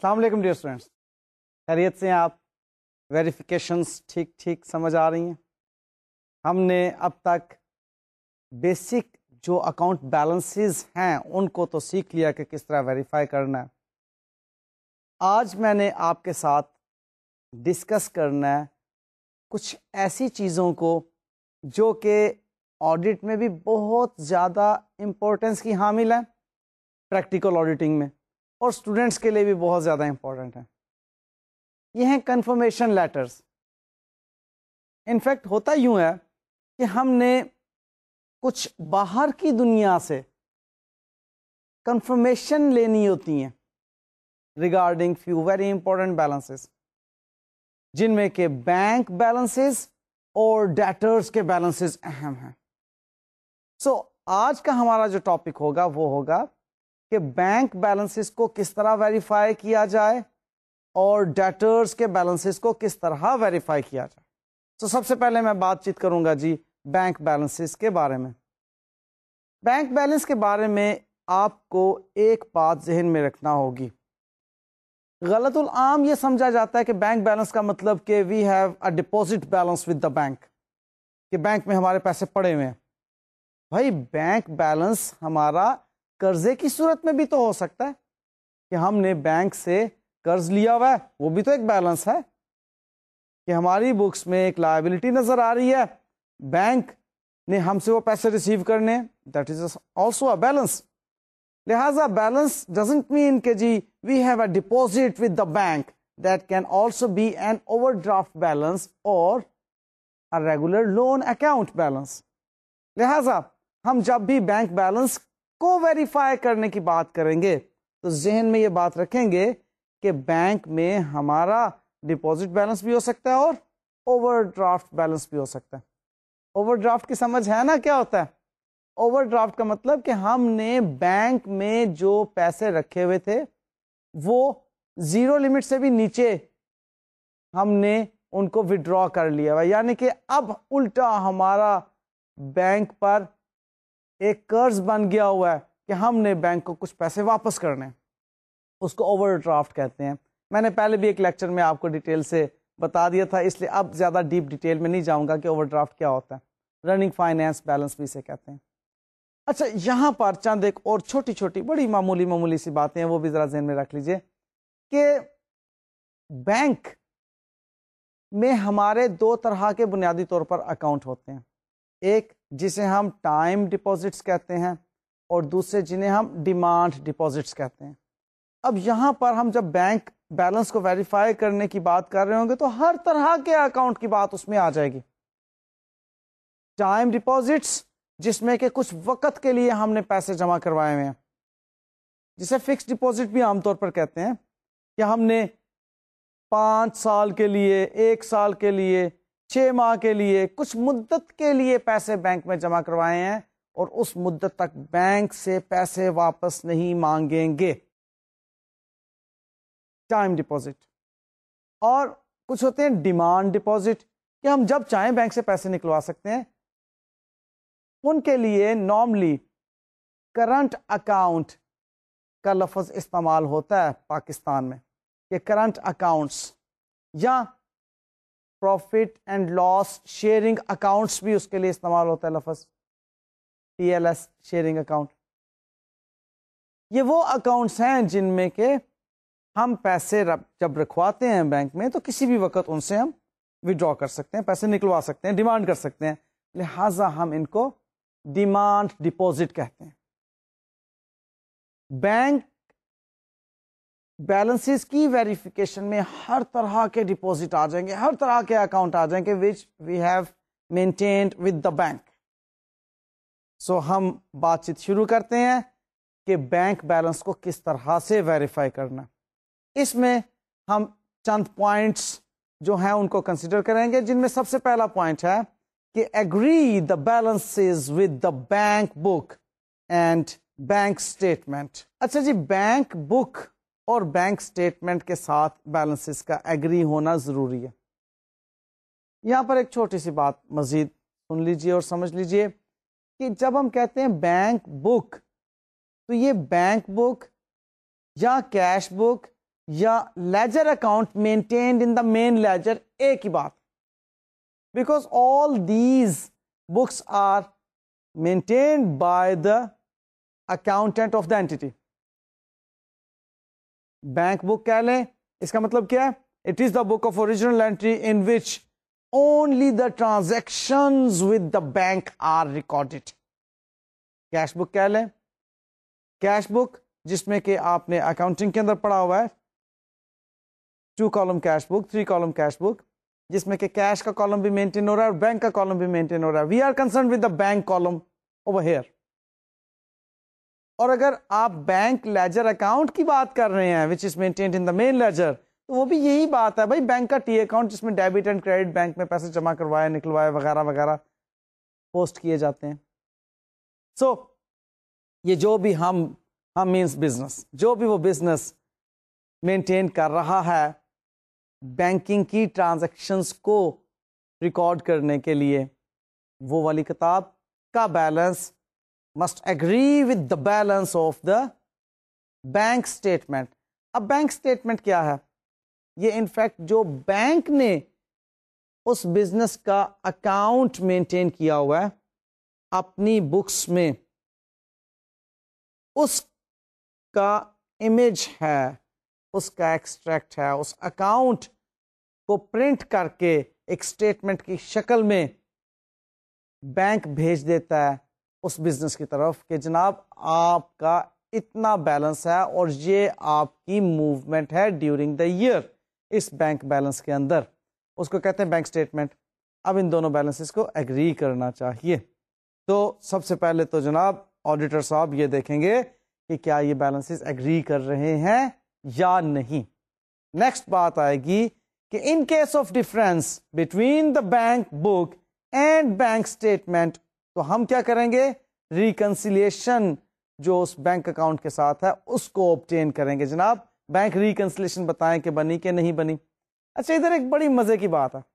السلام علیکم dear students, خیریت سے ہیں آپ؟ ویریفیکیشنس ٹھیک سمجھ آ رہی ہیں؟ ہم نے اب تک بیسک جو اکاؤنٹ بیلنسز ہیں ان کو تو سیکھ لیا کہ کس طرح ویریفائی کرنا ہے. آج میں نے آپ کے ساتھ ڈسکس کرنا ہے کچھ ایسی چیزوں کو جو کہ آڈٹ میں بھی بہت زیادہ امپورٹنس کی حامل ہیں، پریکٹیکل آڈیٹنگ میں، اور اسٹوڈنٹس کے لیے بھی بہت زیادہ امپورٹنٹ ہیں. یہ ہیں کنفرمیشن لیٹرز. انفیکٹ ہوتا یوں ہے کہ ہم نے کچھ باہر کی دنیا سے کنفرمیشن لینی ہوتی ہیں regarding few very important balances, جن میں کہ بینک بیلنسز اور ڈیٹرز کے بیلنسز اہم ہیں. آج کا ہمارا جو ٹاپک ہوگا وہ ہوگا کہ بینک بیلنسز کو کس طرح ویریفائی کیا جائے اور ڈیٹرز کے بیلنسز کو کس طرح ویریفائی کیا جائے. سب سے پہلے میں بات چیت کروں گا جی بینک بیلنسز کے بارے میں. بینک بیلنس کے بارے میں آپ کو ایک بات ذہن میں رکھنا ہوگی. غلط العام یہ سمجھا جاتا ہے کہ بینک بیلنس کا مطلب کہ we have a deposit balance with the bank, کہ بینک میں ہمارے پیسے پڑے ہوئے ہیں. بھائی بینک بیلنس ہمارا قرضے کی صورت میں بھی تو ہو سکتا ہے کہ ہم نے بینک سے قرض لیا ہوا ہے، وہ بھی تو ایک بیلنس ہے. کہ ہماری بکس میں ایک لائبلٹی نظر آ رہی ہے، بینک نے ہم سے وہ پیسے ریسیو کرنے، that is also a balance. لہذا بیلنس ڈزنٹ مین کہ جی we have a deposit with the bank, that can also be an overdraft balance اور a regular loan account balance. لہذا ہم جب بھی بینک بیلنس کو ویریفائی کرنے کی بات کریں گے تو ذہن میں یہ بات رکھیں گے کہ بینک میں ہمارا ڈپازٹ بیلنس بھی ہو سکتا ہے اور اوور ڈرافٹ بیلنس بھی ہو سکتا ہے. اوور ڈرافٹ کی سمجھ ہے نا کیا ہوتا ہے؟ اوور ڈرافٹ کا مطلب کہ ہم نے بینک میں جو پیسے رکھے ہوئے تھے وہ زیرو لمٹ سے بھی نیچے ہم نے ان کو وڈرا کر لیا ہوا، یعنی کہ اب الٹا ہمارا بینک پر ایک قرض بن گیا ہوا ہے کہ ہم نے بینک کو کچھ پیسے واپس کرنے، اس کو اوور ڈرافٹ کہتے ہیں. میں نے پہلے بھی ایک لیکچر میں آپ کو ڈیٹیل سے بتا دیا تھا، اس لیے اب زیادہ ڈیپ ڈیٹیل میں نہیں جاؤں گا کہ اوور ڈرافٹ کیا ہوتا ہے. رننگ فائنینس بیلنس بھی اسے کہتے ہیں. اچھا، یہاں پر چند ایک اور چھوٹی چھوٹی بڑی معمولی سی باتیں ہیں، وہ بھی ذرا ذہن میں رکھ لیجئے کہ بینک میں ہمارے دو طرح کے بنیادی طور پر اکاؤنٹ ہوتے ہیں. ایک جسے ہم ٹائم ڈپازٹس کہتے ہیں اور دوسرے جنہیں ہم ڈیمانڈ ڈپازٹس کہتے ہیں. اب یہاں پر ہم جب بینک بیلنس کو ویریفائی کرنے کی بات کر رہے ہوں گے تو ہر طرح کے اکاؤنٹ کی بات اس میں آ جائے گی. ٹائم ڈپازٹس جس میں کہ کچھ وقت کے لیے ہم نے پیسے جمع کروائے ہوئے ہیں، جسے فکس ڈپازٹ بھی عام طور پر کہتے ہیں، کہ ہم نے 5 سال کے لیے، 1 سال کے لیے، 6 ماہ کے لیے، کچھ مدت کے لیے پیسے بینک میں جمع کروائے ہیں اور اس مدت تک بینک سے پیسے واپس نہیں مانگیں گے. Time deposit. اور کچھ ہوتے ہیں ڈیمانڈ ڈپازٹ، کہ ہم جب چاہیں بینک سے پیسے نکلوا سکتے ہیں. ان کے لیے نارملی کرنٹ اکاؤنٹ کا لفظ استعمال ہوتا ہے پاکستان میں، کہ کرنٹ اکاؤنٹس یا profit and loss sharing accounts بھی اس کے لیے استعمال ہوتا ہے لفظ، PLS شیئرنگ اکاؤنٹ. یہ وہ اکاؤنٹس ہیں جن میں کہ ہم پیسے جب رکھواتے ہیں بینک میں تو کسی بھی وقت ان سے ہم وڈرا کر سکتے ہیں، پیسے نکلوا سکتے ہیں، ڈیمانڈ کر سکتے ہیں. لہذا ہم ان کو ڈیمانڈ ڈپازٹ کہتے ہیں. بینک بیلنسز کی ویریفیکیشن میں ہر طرح کے ڈپازٹ آ جائیں گے، ہر طرح کے اکاؤنٹ آ جائیں گے which we have maintained with the bank. ہم بات چیت شروع کرتے ہیں کہ بینک بیلنس کو کس طرح سے ویریفائی کرنا. اس میں ہم چند پوائنٹس جو ہیں ان کو کنسیڈر کریں گے، جن میں سب سے پہلا پوائنٹ ہے کہ agree the balances with the bank book and bank statement. اچھا جی، بینک بک اور بینک سٹیٹمنٹ کے ساتھ بیلنسز کا ایگری ہونا ضروری ہے. یہاں پر ایک چھوٹی سی بات مزید سن لیجئے اور سمجھ لیجئے کہ جب ہم کہتے ہیں بینک بک تو یہ بینک بک یا کیش بک یا ledger account maintained in the main ledger, ایک ہی بات، because all these books are maintained by the accountant of the entity. Bank book کہہ لیں، اس کا مطلب کیا ہے؟ It is the book of original entry in which only the transactions with the bank are recorded. Cash book کہہ لیں، cash book جس میں کہ آپ نے اکاؤنٹنگ کے اندر پڑھا ہوا ہے 2 column cash book, 3 column cash book, جس میں کہ کیش کا کالم بھی مینٹین ہو رہا ہے اور بینک کا کالم بھی مینٹین ہو رہا ہے. We are concerned with the bank column over here. اور اگر آپ بینک لیجر اکاؤنٹ کی بات کر رہے ہیں وچ is maintained in the main ledger, تو وہ بھی یہی بات ہے بھائی، بینک کا ٹی اکاؤنٹ جس میں ڈیبٹ اینڈ کریڈٹ بینک میں پیسے جمع کروائے نکلوائے وغیرہ وغیرہ پوسٹ کیے جاتے ہیں. سو یہ جو بھی ہم مینس بزنس، جو بھی وہ بزنس مینٹین کر رہا ہے بینکنگ کی ٹرانزیکشنز کو ریکارڈ کرنے کے لیے، وہ والی کتاب کا balance must agree with the balance of the bank statement. اب بینک اسٹیٹمنٹ کیا ہے؟ یہ انفیکٹ جو بینک نے اس بزنس کا اکاؤنٹ مینٹین کیا ہوا ہے اپنی بکس میں، اس کا امیج ہے، اس کا ایکسٹریکٹ ہے، اس اکاؤنٹ کو پرنٹ کر کے ایک اسٹیٹمنٹ کی شکل میں بینک بھیج دیتا ہے اس بزنس کی طرف کہ جناب آپ کا اتنا بیلنس ہے اور یہ آپ کی موومنٹ ہے ڈیورنگ دا ایئر اس بینک بیلنس کے اندر. اس کو کہتے ہیں بینک اسٹیٹمنٹ. اب ان دونوں بیلنسز کو ایگری کرنا چاہیے. تو سب سے پہلے تو جناب آڈیٹر صاحب یہ دیکھیں گے کہ کیا یہ بیلنسز ایگری کر رہے ہیں یا نہیں. نیکسٹ بات آئے گی کہ in case of difference between the bank book and bank statement, تو ہم کیا کریں گے؟ ریکنسیلیشن جو اس بینک اکاؤنٹ کے ساتھ ہے اس کو obtain کریں گے. جناب بینک ریکنسیلیشن بتائیں کہ بنی کہ نہیں بنی. اچھا ادھر ایک بڑی مزے کی بات ہے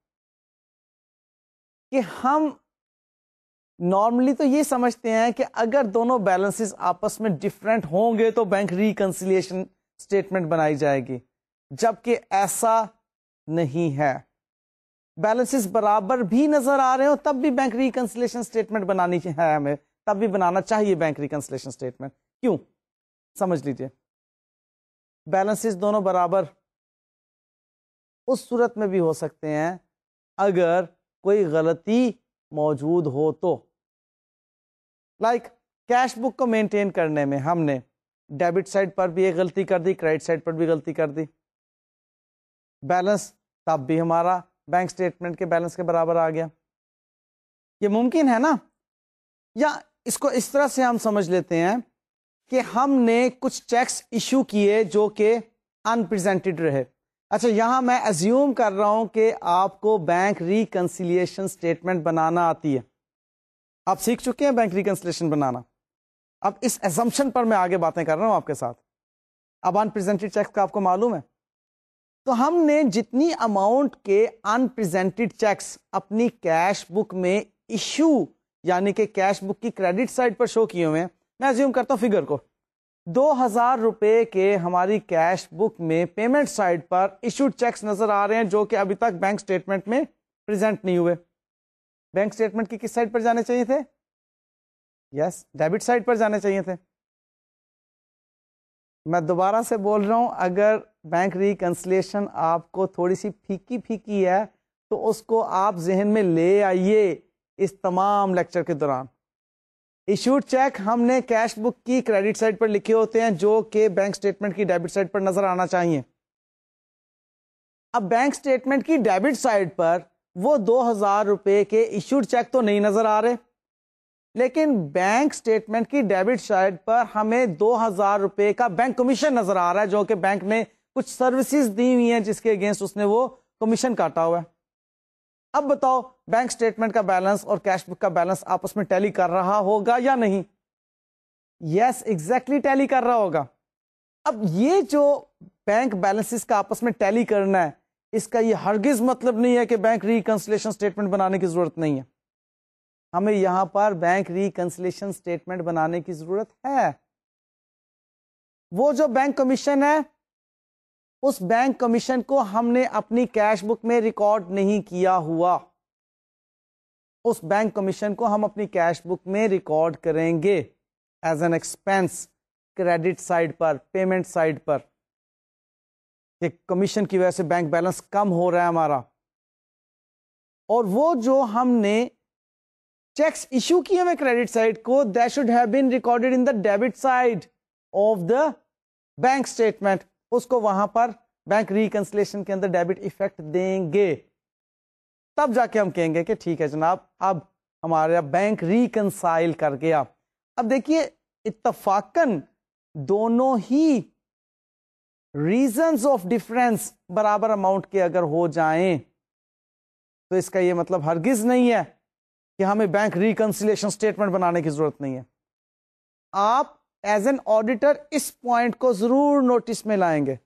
کہ ہم نارملی تو یہ سمجھتے ہیں کہ اگر دونوں بیلنسز آپس میں ڈفرینٹ ہوں گے تو بینک ریکنسیلیشن اسٹیٹمنٹ بنائی جائے گی، جبکہ ایسا نہیں ہے. بیلنسز برابر بھی نظر آ رہے ہو تب بھی بینک ریکنسیلیشن اسٹیٹمنٹ بنانی ہے، ہمیں تب بھی بنانا چاہیے بینک ریکنسیلیشن اسٹیٹمنٹ. کیوں؟ سمجھ لیجئے. بیلنسز دونوں برابر اس صورت میں بھی ہو سکتے ہیں اگر کوئی غلطی موجود ہو تو. لائک کیش بک کو مینٹین کرنے میں ہم نے ڈیبٹ سائڈ پر بھی ایک غلطی کر دی، کریڈٹ سائڈ پر بھی غلطی کر دی، بیلنس تب بھی ہمارا بینک اسٹیٹمنٹ کے بیلنس کے برابر آ گیا. یہ ممکن ہے نا؟ یا اس کو اس طرح سے ہم سمجھ لیتے ہیں کہ ہم نے کچھ چیکس ایشو کیے جو کہ انپریزنٹڈ رہے. اچھا یہاں میں ایزیوم کر رہا ہوں کہ آپ کو بینک ریکنسیلیشن اسٹیٹمنٹ بنانا آتی ہے، آپ سیکھ چکے ہیں بینک ریکنسیلیشن بنانا. اب اس ایزمپشن پر میں آگے باتیں کر رہا ہوں آپ کے ساتھ. اب انپریزنٹڈ چیکس کا آپ کو معلوم ہے، تو ہم نے جتنی اماؤنٹ کے انپریزنٹڈ چیکس اپنی کیش بک میں ایشو یعنی کہ کیش بک کی کریڈٹ سائڈ پر شو کیے ہوئے ہیں، میں ایزیوم کرتا ہوں فگر کو 2000 روپے کے ہماری کیش بک میں پیمنٹ سائڈ پر ایشوڈ چیکس نظر آ رہے ہیں جو کہ ابھی تک بینک سٹیٹمنٹ میں پریزنٹ نہیں ہوئے. بینک سٹیٹمنٹ کی کس سائڈ پر جانے چاہیے تھے؟ یس ڈیبٹ سائڈ پر جانے چاہیے تھے. میں دوبارہ سے بول رہا ہوں، اگر بینک ریکنسلیشن آپ کو تھوڑی سی پھیکی پھیکی ہے تو اس کو آپ ذہن میں لے آئیے اس تمام لیکچر کے دوران. ایشوڈ چیک ہم نے کیش بک کی کریڈٹ سائڈ پر لکھے ہوتے ہیں جو کہ بینک سٹیٹمنٹ کی ڈیبٹ سائڈ پر نظر آنا چاہیے. اب بینک سٹیٹمنٹ کی ڈیبٹ سائڈ پر وہ 2000 روپے کے ایشوڈ چیک تو نہیں نظر آ رہے، لیکن بینک سٹیٹمنٹ کی ڈیبٹ سائڈ پر ہمیں 2000 روپے کا بینک کمیشن نظر آ رہا ہے جو کہ بینک نے کچھ سروسز دی ہوئی ہیں جس کے اگینسٹ اس نے وہ کمیشن کاٹا ہوا ہے. اب بتاؤ بینک سٹیٹمنٹ کا بیلنس اور کیش بک کا بیلنس آپس میں ٹیلی کر رہا ہوگا یا نہیں؟ یس ایگزیکٹلی ٹیلی کر رہا ہوگا. اب یہ جو بینک بیلنسز کا آپس میں ٹیلی کرنا ہے، اس کا یہ ہرگز مطلب نہیں ہے کہ بینک ریکنسلیشن اسٹیٹمنٹ بنانے کی ضرورت نہیں ہے. ہمیں یہاں پر بینک ریکنسلیشن اسٹیٹمنٹ بنانے کی ضرورت ہے. وہ جو بینک کمیشن ہے اس بینک کمیشن کو ہم نے اپنی کیش بک میں ریکارڈ نہیں کیا ہوا. اس بینک کمیشن کو ہم اپنی کیش بک میں ریکارڈ کریں گے as an expense credit side پر, پیمنٹ سائڈ پر, کہ کمیشن کی وجہ سے بینک بیلنس کم ہو رہا ہے ہمارا. اور وہ جو ہم نے چیکس ایشو کیے ہوئے کریڈٹ سائڈ کو, that should have been recorded in the debit side of the bank statement. اس کو وہاں پر بینک ریکنسلیشن کے اندر ڈیبٹ ایفیکٹ دیں گے, تب جا کے ہم کہیں گے کہ ٹھیک ہے جناب اب ہمارا بینک ریکنسائل کر گیا. اب دیکھیے اتفاقاً دونوں ہی ریزنز آف ڈفرینس برابر اماؤنٹ کے اگر ہو جائیں تو اس کا یہ مطلب ہرگز نہیں ہے کہ ہمیں بینک ریکنسیلیشن اسٹیٹمنٹ بنانے کی ضرورت نہیں ہے. آپ ایز این آڈیٹر اس پوائنٹ کو ضرور نوٹس میں لائیں گے.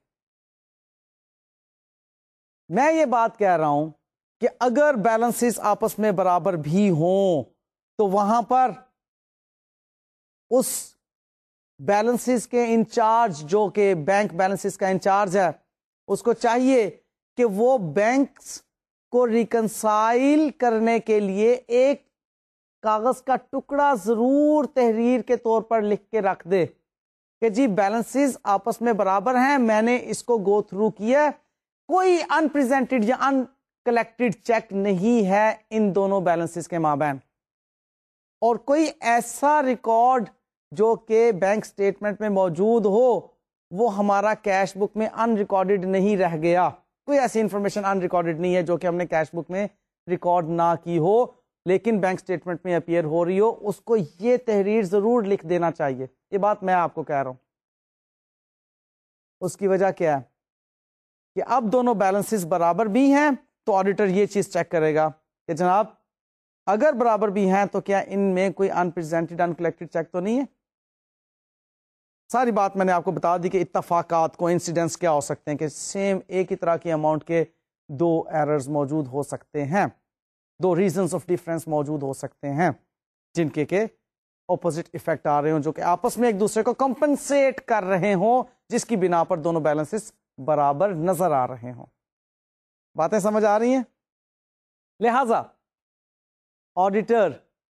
میں یہ بات کہہ رہا ہوں کہ اگر بیلنسز آپس میں برابر بھی ہوں تو وہاں پر اس بیلنسز کے انچارج جو کہ بینک بیلنسز کا انچارج ہے اس کو چاہیے کہ وہ بینکس کو ریکنسائل کرنے کے لیے ایک کاغذ کا ٹکڑا ضرور تحریر کے طور پر لکھ کے رکھ دے کہ جی بیلنسز آپس میں برابر ہیں, میں نے اس کو گو تھرو کیا, کوئی ان پریزنٹڈ یا ان کلیکٹڈ چیک نہیں ہے ان دونوں بیلنسز کے مابین, اور کوئی ایسا ریکارڈ جو کہ بینک سٹیٹمنٹ میں موجود ہو وہ ہمارا کیش بک میں ان ریکارڈڈ نہیں رہ گیا. کوئی ایسی انفارمیشن ان ریکارڈڈ نہیں ہے جو کہ ہم نے کیش بک میں ریکارڈ نہ کی ہو لیکن بینک سٹیٹمنٹ میں اپیئر ہو رہی ہو, اس کو یہ تحریر ضرور لکھ دینا چاہیے. یہ بات میں آپ کو کہہ رہا ہوں. اس کی وجہ کیا ہے کہ اب دونوں بیلنسز برابر بھی ہیں تو آڈیٹر یہ چیز چیک کرے گا کہ جناب اگر برابر بھی ہیں تو کیا ان میں کوئی unpresented uncollected cheque تو نہیں ہے. ساری بات میں نے آپ کو بتا دی کہ اتفاقات کو انسیڈنس کیا ہو سکتے ہیں کہ سیم ایک ہی طرح کی اماؤنٹ کے دو ایررز موجود ہو سکتے ہیں, دو ریزنز آف ڈیفرنس موجود ہو سکتے ہیں جن کے اپوزٹ ایفیکٹ آ رہے ہوں جو کہ آپس میں ایک دوسرے کو کمپنسیٹ کر رہے ہوں جس کی بنا پر دونوں بیلنسز برابر نظر آ رہے ہوں. باتیں سمجھ آ رہی ہیں؟ لہذا آڈیٹر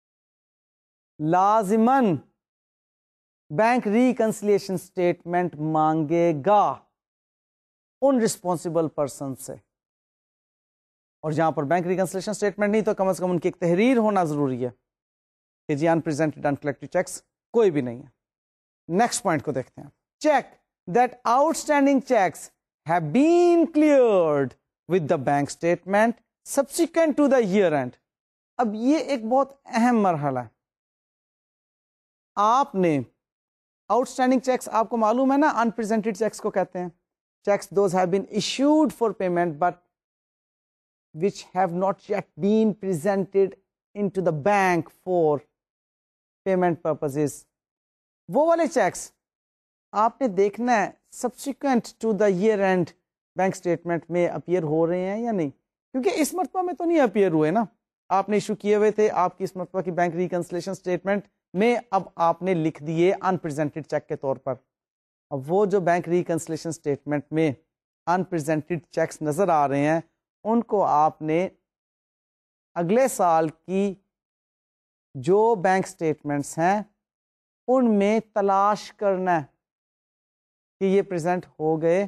لازماً بینک ریکنسلیشن اسٹیٹمنٹ مانگے گا ان رسپانسبل پرسن سے, اور جہاں پر بینک ریکنسلیشن اسٹیٹمنٹ نہیں تو کم از کم ان کی ایک تحریر ہونا ضروری ہے کہ جی unpresented uncollected cheques کوئی بھی نہیں ہے. نیکسٹ پوائنٹ کو دیکھتے ہیں. Check that outstanding cheques have been cleared with the bank statement subsequent to the year end. اب یہ ایک بہت اہم مرحلہ ہے. آپ نے آؤٹ اسٹینڈنگ چیکس, آپ کو معلوم ہے نا ان پریزنٹڈ چیکس کو کہتے ہیں, cheques those have been issued for payment but which have not yet been presented into the bank for payment purposes. وہ والے چیکس آپ نے دیکھنا ہے subsequent to the year end bank statement میں اپیئر ہو رہے ہیں یا نہیں, کیونکہ اس مرتبہ میں تو نہیں اپیئر ہوئے نا, آپ نے ایشو کیے ہوئے تھے, آپ کی اس مرتبہ کی بینک ریکنسلیشن اسٹیٹمنٹ میں اب آپ نے لکھ دیے ان پریزنٹڈ چیک کے طور پر. اب وہ جو بینک ریکنسلیشن اسٹیٹمنٹ میں ان پریزنٹڈ چیکس نظر آ رہے ہیں ان کو آپ نے اگلے سال کی جو بینک سٹیٹمنٹس ہیں ان میں تلاش کرنا ہے کہ یہ پریزنٹ ہو گئے.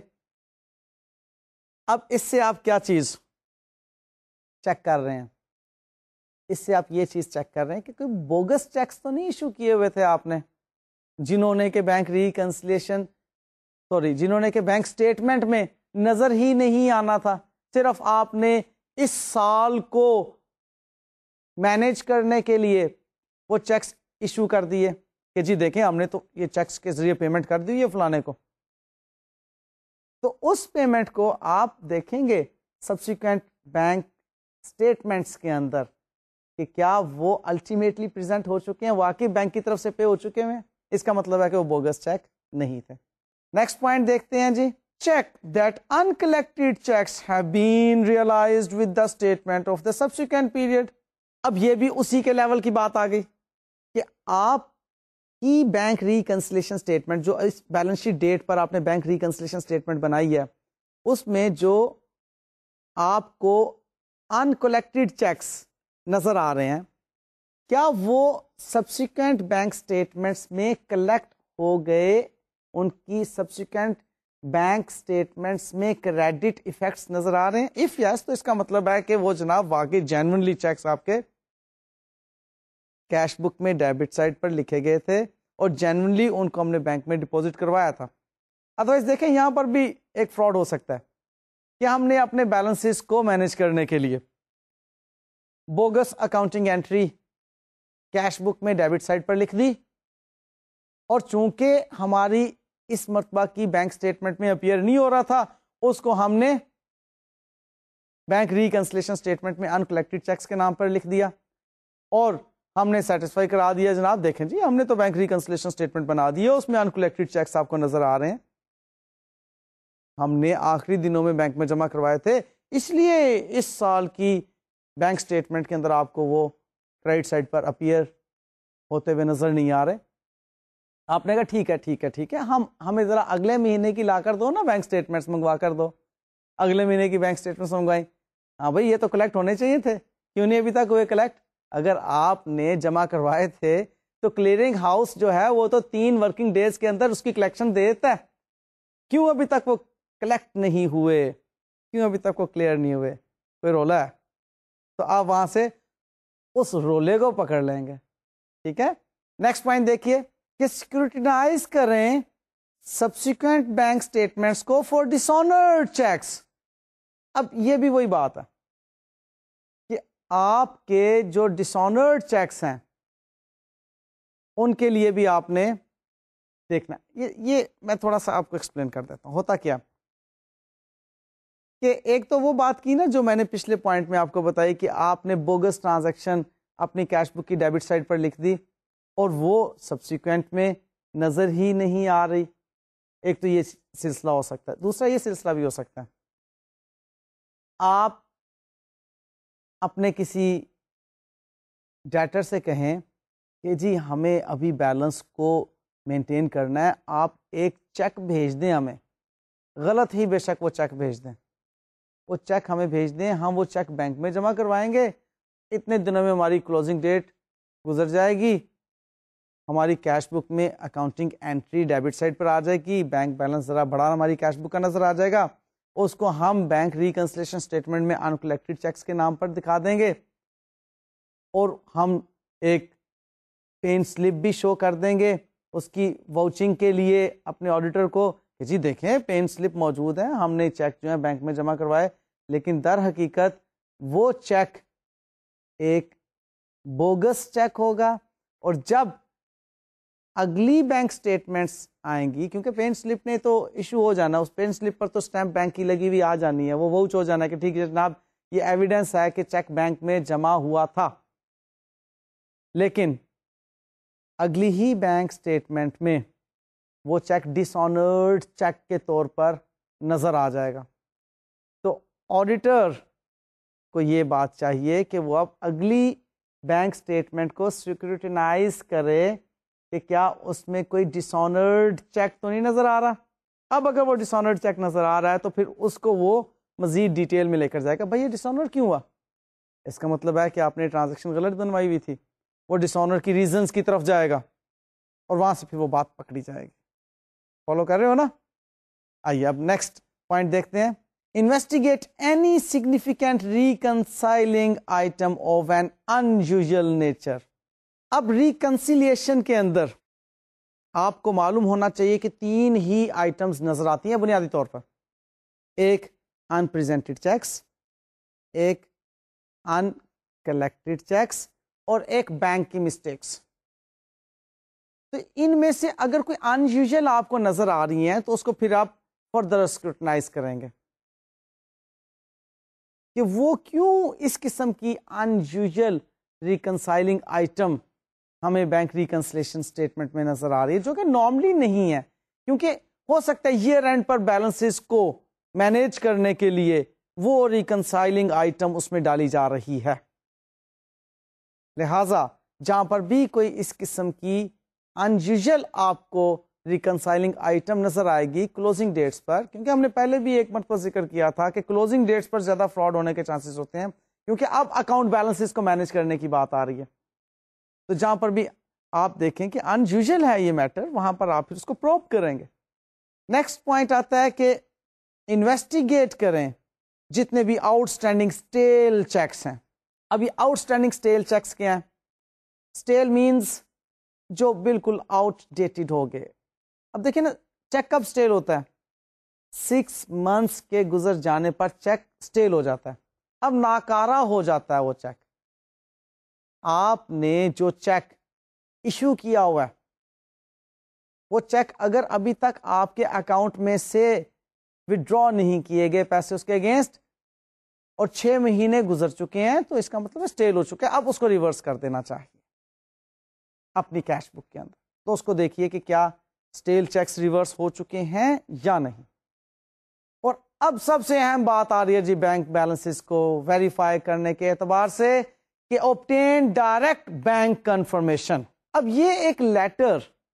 اب اس سے آپ کیا چیز چیک کر رہے ہیں؟ اس سے آپ یہ چیز چیک کر رہے ہیں کہ کوئی بوگس چیکس تو نہیں ایشو کیے ہوئے تھے آپ نے, جنہوں نے کہ بینک ریکنسلیشن جنہوں نے کہ بینک سٹیٹمنٹ میں نظر ہی نہیں آنا تھا, صرف آپ نے اس سال کو مینیج کرنے کے لیے وہ چیکس ایشو کر دیے کہ جی دیکھیں ہم نے تو یہ چیکس کے ذریعے پیمنٹ کر دی ہے فلانے کو. تو اس پیمنٹ کو آپ دیکھیں گے سبسیکوینٹ بینک سٹیٹمنٹس کے اندر کہ کیا وہ الٹیمیٹلی پریزنٹ ہو چکے ہیں, واقعی بینک کی طرف سے پے ہو چکے ہیں. اس کا مطلب ہے کہ وہ بوگس چیک نہیں تھے. نیکسٹ پوائنٹ دیکھتے ہیں جی. Check that uncollected checks have been realized with the statement of the subsequent period. اب یہ بھی اسی کے لیول کی بات آ گئی کہ آپ کی بینک ریکنسلیشن اسٹیٹمنٹ جو اس بیلنس شیٹ ڈیٹ پر آپ نے بینک ریکنسلیشن اسٹیٹمنٹ بنائی ہے اس میں جو آپ کو انکلیکٹڈ چیکس نظر آ رہے ہیں کیا وہ سبسیکوینٹ بینک سٹیٹمنٹس میں کلیکٹ ہو گئے, ان کی سبسیکوینٹ بینک سٹیٹمنٹس میں کریڈٹ ایفیکٹس نظر آ رہے ہیں؟ اف یس تو اس کا مطلب ہے کہ وہ جناب واقعی جینوئنلی چیکس آپ کے کیش بک میں ڈیبٹ سائڈ پر لکھے گئے تھے اور جینوئنلی ان کو ہم نے بینک میں ڈپوزٹ کروایا تھا. ادروائز دیکھیں یہاں پر بھی ایک فراڈ ہو سکتا ہے کہ ہم نے اپنے بیلنسز کو مینج کرنے کے لیے bogus accounting entry cash book میں ڈیبٹ سائڈ پر لکھ دی, اور چونکہ ہماری اس مرتبہ کی بینک سٹیٹمنٹ میں اپیئر نہیں ہو رہا تھا, اس کو ہم نے بینک ریکنسلیشن سٹیٹمنٹ میں انکلیکٹڈ چیکس کے نام پر لکھ دیا اور ہم نے سیٹسفائی کرا دیا جناب دیکھیں جی ہم نے تو بینک ریکنسلیشن سٹیٹمنٹ بنا دی ہے, اس میں انکلیکٹڈ چیکس آپ کو نظر آ رہے ہیں, ہم نے آخری دنوں میں بینک میں جمع کروائے تھے, اس لیے اس سال کی بینک سٹیٹمنٹ کے اندر آپ کو وہ کریڈٹ سائڈ پر اپیئر ہوتے ہوئے نظر نہیں آ رہے. آپ نے کہا ٹھیک ہے ہمیں ذرا اگلے مہینے کی لا کر دو نا, بینک سٹیٹمنٹس منگوا کر دو, اگلے مہینے کی بینک سٹیٹمنٹس منگوائیں. ہاں بھائی یہ تو کلیکٹ ہونے چاہیے تھے, کیوں نہیں ابھی تک ہوئے کلیکٹ؟ اگر آپ نے جمع کروائے تھے تو کلیئرنگ ہاؤس جو ہے وہ تو 3 ورکنگ ڈیز کے اندر اس کی کلیکشن دے دیتا ہے, کیوں ابھی تک وہ کلیکٹ نہیں ہوئے, کیوں ابھی تک وہ کلیئر نہیں ہوئے؟ کوئی رولا ہے تو آپ وہاں سے اس رولے کو پکڑ لیں گے. ٹھیک ہے, نیکسٹ پوائنٹ دیکھیے کہ سیکورٹائز کریں سبسیکوینٹ بینک سٹیٹمنٹس کو فار ڈسآنرڈ چیکس. اب یہ بھی وہی بات ہے کہ آپ کے جو ڈسآنرڈ چیکس ہیں ان کے لیے بھی آپ نے دیکھنا. یہ میں تھوڑا سا آپ کو ایکسپلین کر دیتا ہوں. ہوتا کیا کہ ایک تو وہ بات کی نا جو میں نے پچھلے پوائنٹ میں آپ کو بتائی کہ آپ نے بوگس ٹرانزیکشن اپنی کیش بک کی ڈیبٹ سائڈ پر لکھ دی اور وہ سبسیکوینٹ میں نظر ہی نہیں آ رہی. ایک تو یہ سلسلہ ہو سکتا ہے, دوسرا یہ سلسلہ بھی ہو سکتا ہے آپ اپنے کسی ڈیٹر سے کہیں کہ جی ہمیں ابھی بیلنس کو مینٹین کرنا ہے, آپ ایک چیک بھیج دیں ہمیں, غلط ہی بے شک وہ چیک بھیج دیں, وہ چیک ہمیں بھیج دیں, ہم وہ چیک بینک میں جمع کروائیں گے, اتنے دنوں میں ہماری کلوزنگ ڈیٹ گزر جائے گی, ہماری کیش بک میں اکاؤنٹنگ انٹری ڈیبٹ سائڈ پر آ جائے گی, بینک بیلنس ذرا بڑا ہماری کیش بک کا نظر آ جائے گا, اس کو ہم بینک ریکنسلیشن سٹیٹمنٹ میں انکلیکٹڈ چیکس کے نام پر دکھا دیں گے اور ہم ایک پین سلپ بھی شو کر دیں گے اس کی واؤچنگ کے لیے اپنے آڈیٹر کو کہ جی دیکھیں پین سلپ موجود ہے, ہم نے چیک جو ہے بینک میں جمع کروائے, لیکن در حقیقت وہ چیک ایک بوگس چیک ہوگا. اور جب اگلی بینک سٹیٹمنٹس آئیں گی, کیونکہ پین سلپ نے تو ایشو ہو جانا, اس پین سلپ پر تو اسٹیمپ بینک کی لگی ہوئی آ جانی ہے, وہ واؤچ ہو جانا کہ ٹھیک ہے جناب یہ ایویڈنس ہے کہ چیک بینک میں جمع ہوا تھا. لیکن اگلی ہی بینک سٹیٹمنٹ میں وہ چیک ڈس آنرڈ چیک کے طور پر نظر آ جائے گا. تو آڈیٹر کو یہ بات چاہیے کہ وہ اب اگلی بینک سٹیٹمنٹ کو سیکورٹائز کرے کہ کیا اس میں کوئی ڈس آنرڈ چیک تو نہیں نظر آ رہا. اب اگر وہ ڈس آنرڈ چیک نظر آ رہا ہے تو پھر اس کو وہ مزید ڈیٹیل میں لے کر جائے گا, بھائی یہ ڈس آنر کیوں ہوا؟ اس کا مطلب ہے کہ آپ نے ٹرانزیکشن غلط بنوائی ہوئی تھی. وہ ڈس آنر کی ریزنز کی طرف جائے گا اور وہاں سے پھر وہ بات پکڑی جائے گی. فالو کر رہے ہو نا؟ آئیے اب نیکسٹ پوائنٹ دیکھتے ہیں. Investigate any significant reconciling item of an unusual nature. اب ریکنسیلیشن کے اندر آپ کو معلوم ہونا چاہیے کہ 3 ہی آئٹمز نظر آتی ہیں بنیادی طور پر, ایک انپریزنٹڈ چیکس, ایک ان کلیکٹڈ چیکس اور ایک بینک کی مسٹیکس. تو ان میں سے اگر کوئی انیوژل آپ کو نظر آ رہی ہیں تو اس کو پھر آپ فردر اسکروٹنائز کریں گے کہ وہ کیوں اس قسم کی انیوژل ریکنسائلنگ آئٹم ہمیں بینک ریکنسلیشن سٹیٹمنٹ میں نظر آ رہی ہے, جو کہ نارملی نہیں ہے, کیونکہ ہو سکتا ہے ایئر اینڈ پر بیلنسز کو مینیج کرنے کے لیے وہ ریکنسائلنگ آئٹم اس میں ڈالی جا رہی ہے. لہذا جہاں پر بھی کوئی اس قسم کی انیوژل آپ کو ریکنسائلنگ آئٹم نظر آئے گی کلوزنگ ڈیٹس پر، کیونکہ ہم نے پہلے بھی ایک مرتبہ ذکر کیا تھا کہ کلوزنگ ڈیٹس پر زیادہ فراڈ ہونے کے چانسز ہوتے ہیں، کیونکہ اب اکاؤنٹ بیلنسز کو مینیج کرنے کی بات آ رہی ہے. تو جہاں پر بھی آپ دیکھیں کہ ان یوزل ہے یہ میٹر، وہاں پر آپ پھر اس کو پروب کریں گے. نیکسٹ پوائنٹ آتا ہے کہ انویسٹیگیٹ کریں جتنے بھی آؤٹ اسٹینڈنگ اسٹیل چیکس ہیں. ابھی آؤٹ اسٹینڈنگ اسٹیل چیکس کیا ہیں؟ اسٹیل مینز جو بالکل آؤٹ ڈیٹڈ ہو گئے. اب دیکھیں نا، چیک کب اسٹیل ہوتا ہے؟ 6 months کے گزر جانے پر چیک اسٹیل ہو جاتا ہے، اب ناکارہ ہو جاتا ہے وہ چیک. آپ نے جو چیک ایشو کیا ہوا ہے وہ چیک اگر ابھی تک آپ کے اکاؤنٹ میں سے وڈرا نہیں کیے گئے پیسے اس کے اگینسٹ اور 6 مہینے گزر چکے ہیں تو اس کا مطلب اسٹیل ہو چکا ہے. اب اس کو ریورس کر دینا چاہیے اپنی کیش بک کے اندر. تو اس کو دیکھیے کہ کیا اسٹیل چیکس ریورس ہو چکے ہیں یا نہیں. اور اب سب سے اہم بات آ رہی ہے جی بینک بیلنسز کو ویریفائی کرنے کے اعتبار سے کہ obtain ڈائریکٹ بینک کنفرمیشن. اب یہ ایک لیٹر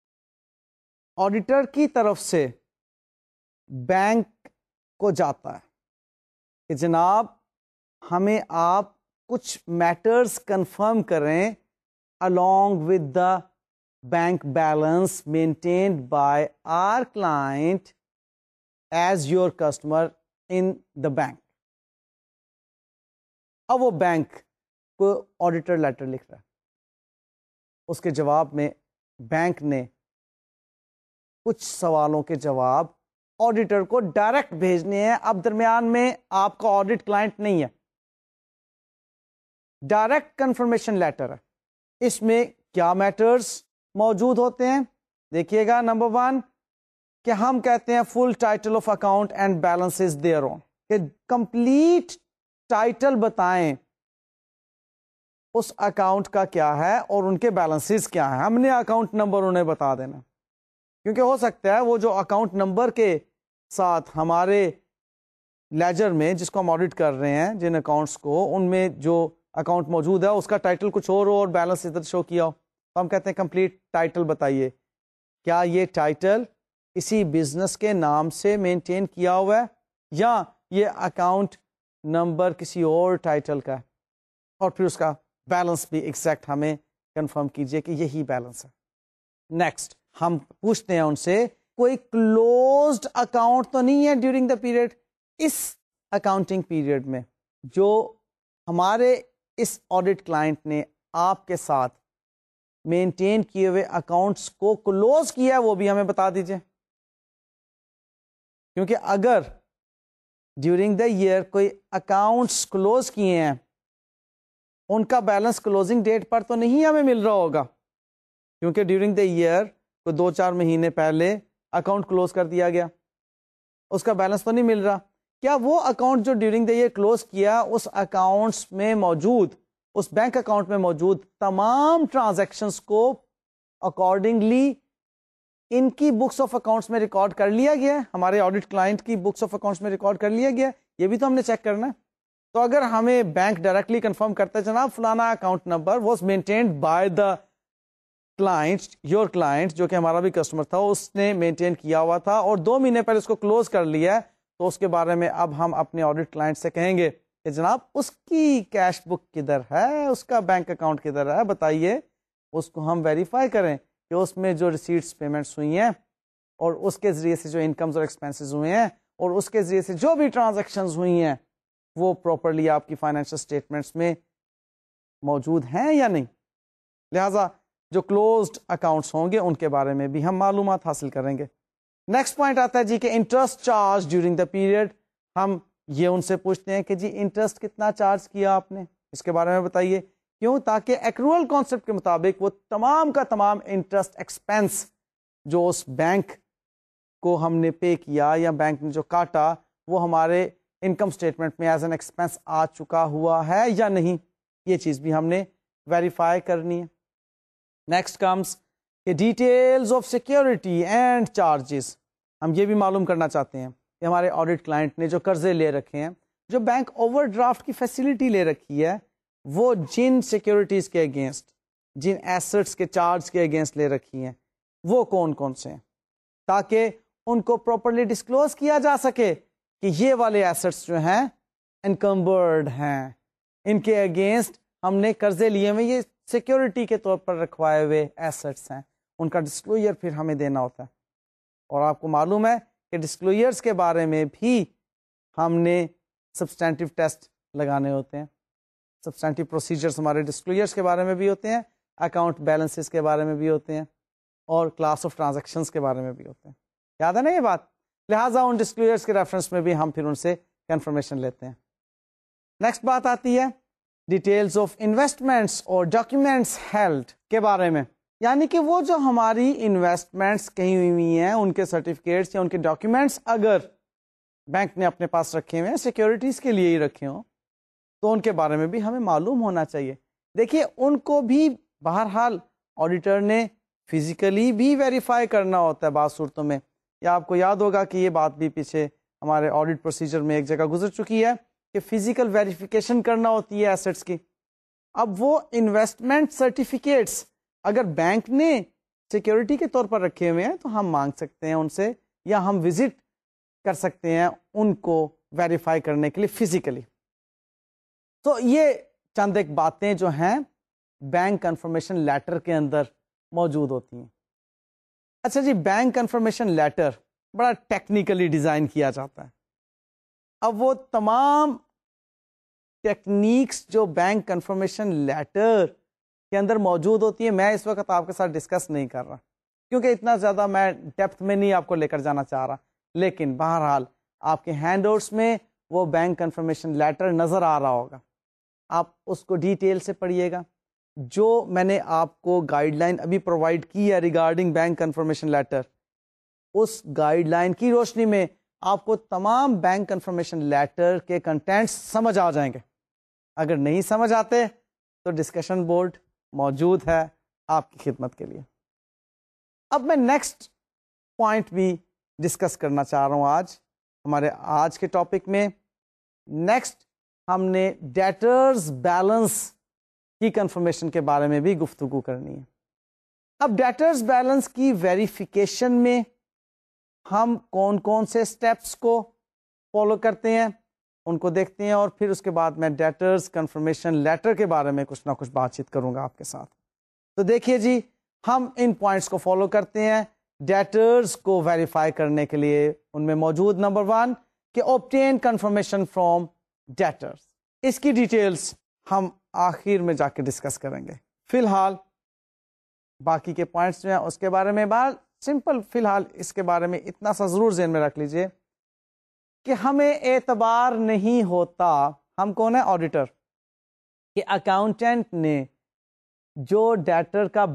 آڈیٹر کی طرف سے بینک کو جاتا ہے کہ جناب ہمیں آپ کچھ میٹرز کنفرم کریں along with the bank balance maintained by our client as your customer in the bank. اب وہ بینک کو آڈیٹر لیٹر لکھ رہا ہے، اس کے جواب میں بینک نے کچھ سوالوں کے جواب آڈیٹر کو ڈائریکٹ بھیجنے ہیں. اب درمیان میں آپ کا آڈٹ کلائنٹ نہیں ہے، ڈائریکٹ کنفرمیشن لیٹر ہے. اس میں کیا میٹرز موجود ہوتے ہیں دیکھیے گا. نمبر 1 کہ ہم کہتے ہیں full title of account and balance is there own, کہ کمپلیٹ ٹائٹل بتائیں اس اکاؤنٹ کا کیا ہے اور ان کے بیلنسز کیا ہیں. ہم نے اکاؤنٹ نمبر انہیں بتا دینا، کیونکہ ہو سکتا ہے وہ جو اکاؤنٹ نمبر کے ساتھ ہمارے لیجر میں جس کو ہم آڈٹ کر رہے ہیں جن اکاؤنٹس کو، ان میں جو اکاؤنٹ موجود ہے اس کا ٹائٹل کچھ اور ہو اور بیلنس ادھر شو کیا ہو. تو ہم کہتے ہیں کمپلیٹ ٹائٹل بتائیے، کیا یہ ٹائٹل اسی بزنس کے نام سے مینٹین کیا ہوا ہے یا یہ اکاؤنٹ نمبر کسی اور ٹائٹل کا ہے، اور پھر اس کا بیلنس بھی ایگزیکٹ ہمیں کنفرم کیجئے کہ یہی بیلنس ہے. نیکسٹ ہم پوچھتے ہیں ان سے کوئی کلوزڈ اکاؤنٹ تو نہیں ہے ڈیورنگ دا پیریڈ، اس اکاؤنٹنگ پیریڈ میں جو ہمارے اس آڈٹ کلائنٹ نے آپ کے ساتھ مینٹین کیے ہوئے اکاؤنٹس کو کلوز کیا ہے وہ بھی ہمیں بتا دیجئے. کیونکہ اگر ڈیورنگ دا ایئر کوئی اکاؤنٹس کلوز کیے ہیں ان کا بیلنس کلوزنگ ڈیٹ پر تو نہیں ہمیں مل رہا ہوگا، کیونکہ ڈیورنگ دا ایئر کوئی 2-4 مہینے پہلے اکاؤنٹ کلوز کر دیا گیا، اس کا بیلنس تو نہیں مل رہا. کیا وہ اکاؤنٹ جو ڈیورنگ دا ایئر کلوز کیا اس اکاؤنٹس میں موجود، اس بینک اکاؤنٹ میں موجود تمام ٹرانزیکشنز کو اکارڈنگلی ان کی بکس آف اکاؤنٹس میں ریکارڈ کر لیا گیا ہے، ہمارے آڈٹ کلائنٹ کی بکس آف اکاؤنٹس میں ریکارڈ کر لیا گیا، یہ بھی تو ہم نے چیک کرنا ہے. تو اگر ہمیں بینک ڈائریکٹلی کنفرم کرتا ہے جناب فلانا account number was maintained by the client, your client جو کہ ہمارا بھی کسٹمر تھا، اس نے مینٹین کیا ہوا تھا اور 2 مہینے پہلے اس کو کلوز کر لیا ہے، تو اس کے بارے میں اب ہم اپنے آڈٹ کلائنٹ سے کہیں گے کہ جناب اس کی کیش بک کدھر ہے، اس کا بینک اکاؤنٹ کدھر ہے، بتائیے. اس کو ہم ویریفائی کریں کہ اس میں جو ریسیٹس پیمنٹس ہوئی ہیں اور اس کے ذریعے سے جو انکمز اور ایکسپینسز ہوئے ہیں اور اس کے ذریعے سے جو بھی ٹرانزیکشنز ہوئی ہیں وہ پراپرلی آپ کی فائنینشل اسٹیٹمنٹس میں موجود ہیں یا نہیں. لہٰذا جو کلوزڈ اکاؤنٹس ہوں گے ان کے بارے میں بھی ہم معلومات حاصل کریں گے. نیکسٹ پوائنٹ آتا ہے جی کہ interest charge during the period. ہم یہ ان سے پوچھتے ہیں کہ جی انٹرسٹ کتنا چارج کیا آپ نے، اس کے بارے میں بتائیے. کیوں؟ تاکہ ایکروول کانسیپٹ کے مطابق وہ تمام کا تمام انٹرسٹ ایکسپینس جو اس بینک کو ہم نے پے کیا یا بینک نے جو کاٹا وہ ہمارے انکم اسٹیٹمنٹ میں ایز این ایکسپینس آ چکا ہوا ہے یا نہیں، یہ چیز بھی ہم نے ویریفائی کرنی ہے. نیکسٹ کمس کہ details of security and charges. ہم یہ بھی معلوم کرنا چاہتے ہیں کہ ہمارے آڈٹ کلائنٹ نے جو قرضے لے رکھے ہیں، جو بینک اوور ڈرافٹ کی فیسلٹی لے رکھی ہے، وہ جن سیکیورٹیز کے اگینسٹ، جن ایسٹس کے چارج کے اگینسٹ لے رکھی ہیں وہ کون کون سے ہیں. تاکہ ان کو پراپرلی ڈسکلوز کیا جا سکے کہ یہ والے ایسٹس جو ہیں انکمبرڈ ہیں، ان کے اگینسٹ ہم نے قرضے لیے ہوئے، یہ سیکیورٹی کے طور پر رکھوائے ہوئے ایسٹس ہیں، ان کا ڈسکلوجر پھر ہمیں دینا ہوتا ہے. اور آپ کو معلوم ہے کہ ڈسکلوجرز کے بارے میں بھی ہم نے سبسٹینٹیو ٹیسٹ لگانے ہوتے ہیں. سبسٹینٹیو پروسیجرز ہمارے ڈسکلوجرز کے بارے میں بھی ہوتے ہیں، اکاؤنٹ بیلنسز کے بارے میں بھی ہوتے ہیں، اور کلاس آف ٹرانزیکشنز کے بارے میں بھی ہوتے ہیں. یاد ہے نا یہ بات؟ لہٰذا ان ڈسکلوجرز کے ریفرنس میں بھی ہم پھر ان سے کنفرمیشن لیتے ہیں. نیکسٹ بات آتی ہے ڈیٹیلز آف انویسٹمنٹس اور ڈاکیومنٹس ہیلڈ کے بارے میں، یعنی کہ وہ جو ہماری انویسٹمنٹس کہیں ہوئی ہیں ان کے سرٹیفکیٹس یا ان کے ڈاکیومنٹس اگر بینک نے اپنے پاس رکھے ہوئے ہیں، سیکیورٹیز کے لیے ہی رکھے ہوں، تو ان کے بارے میں بھی ہمیں معلوم ہونا چاہیے. دیکھیے ان کو بھی بہرحال آڈیٹر نے فزیکلی بھی ویریفائی کرنا ہوتا ہے بعض صورتوں میں. یا آپ کو یاد ہوگا کہ یہ بات بھی پیچھے ہمارے آڈٹ پروسیجر میں ایک جگہ گزر چکی ہے کہ فزیکل ویریفیکیشن کرنا ہوتی ہے ایسٹس کی. اب وہ انویسٹمنٹ سرٹیفکیٹس اگر بینک نے سیکیورٹی کے طور پر رکھے ہوئے ہیں تو ہم مانگ سکتے ہیں ان سے، یا ہم وزٹ کر سکتے ہیں ان کو ویریفائی کرنے کے لیے فزیکلی. تو یہ چند ایک باتیں جو ہیں بینک کنفرمیشن لیٹر کے اندر موجود ہوتی ہیں. اچھا جی، بینک کنفرمیشن لیٹر بڑا ٹیکنیکلی ڈیزائن کیا جاتا ہے. اب وہ تمام ٹیکنیکس جو بینک کنفرمیشن لیٹر کے اندر موجود ہوتی ہے میں اس وقت آپ کے ساتھ ڈسکس نہیں کر رہا، کیونکہ اتنا زیادہ میں ڈیپتھ میں نہیں آپ کو لے کر جانا چاہ رہا. لیکن بہرحال آپ کے ہینڈ آؤٹس میں وہ بینک کنفرمیشن لیٹر نظر آ رہا ہوگا، آپ اس کو ڈیٹیل سے پڑھیے گا. جو میں نے آپ کو گائیڈ لائن ابھی پرووائڈ کی ہے ریگارڈنگ بینک کنفرمیشن لیٹر، اس گائیڈ لائن کی روشنی میں آپ کو تمام بینک کنفرمیشن لیٹر کے کنٹینٹس سمجھ آ جائیں گے. اگر نہیں سمجھ آتے تو ڈسکشن بورڈ موجود ہے آپ کی خدمت کے لیے. اب میں نیکسٹ پوائنٹ بھی ڈسکس کرنا چاہ رہا ہوں آج ہمارے آج کے ٹاپک میں. نیکسٹ ہم نے ڈیٹرز بیلنس کی کنفرمیشن کے بارے میں بھی گفتگو کرنی ہے. اب ڈیٹرز بیلنس کی ویریفیکیشن میں ہم کون کون سے سٹیپس کو فالو کرتے ہیں ان کو دیکھتے ہیں، اور پھر اس کے بعد میں ڈیٹرز کنفرمیشن لیٹر کے بارے میں کچھ نہ کچھ بات چیت کروں گا آپ کے ساتھ. تو دیکھیے جی، ہم ان پوائنٹس کو فالو کرتے ہیں ڈیٹرز کو ویریفائی کرنے کے لیے. ان میں موجود نمبر 1 کہ obtain confirmation from debtors. اس کی ڈیٹیلز ہم آخر میں جا کے ڈسکس کریں گے. فی الحال باقی کے پوائنٹس جو ہیں اس کے بارے میں بات سمپل، فی الحال اس کے بارے میں اتنا سا ضرور ذہن میں رکھ لیجئے کہ ہمیں اعتبار نہیں ہوتا، ہم کون ہیں؟ آڈیٹر، کہ اکاؤنٹنٹ نے جو ڈیٹر کا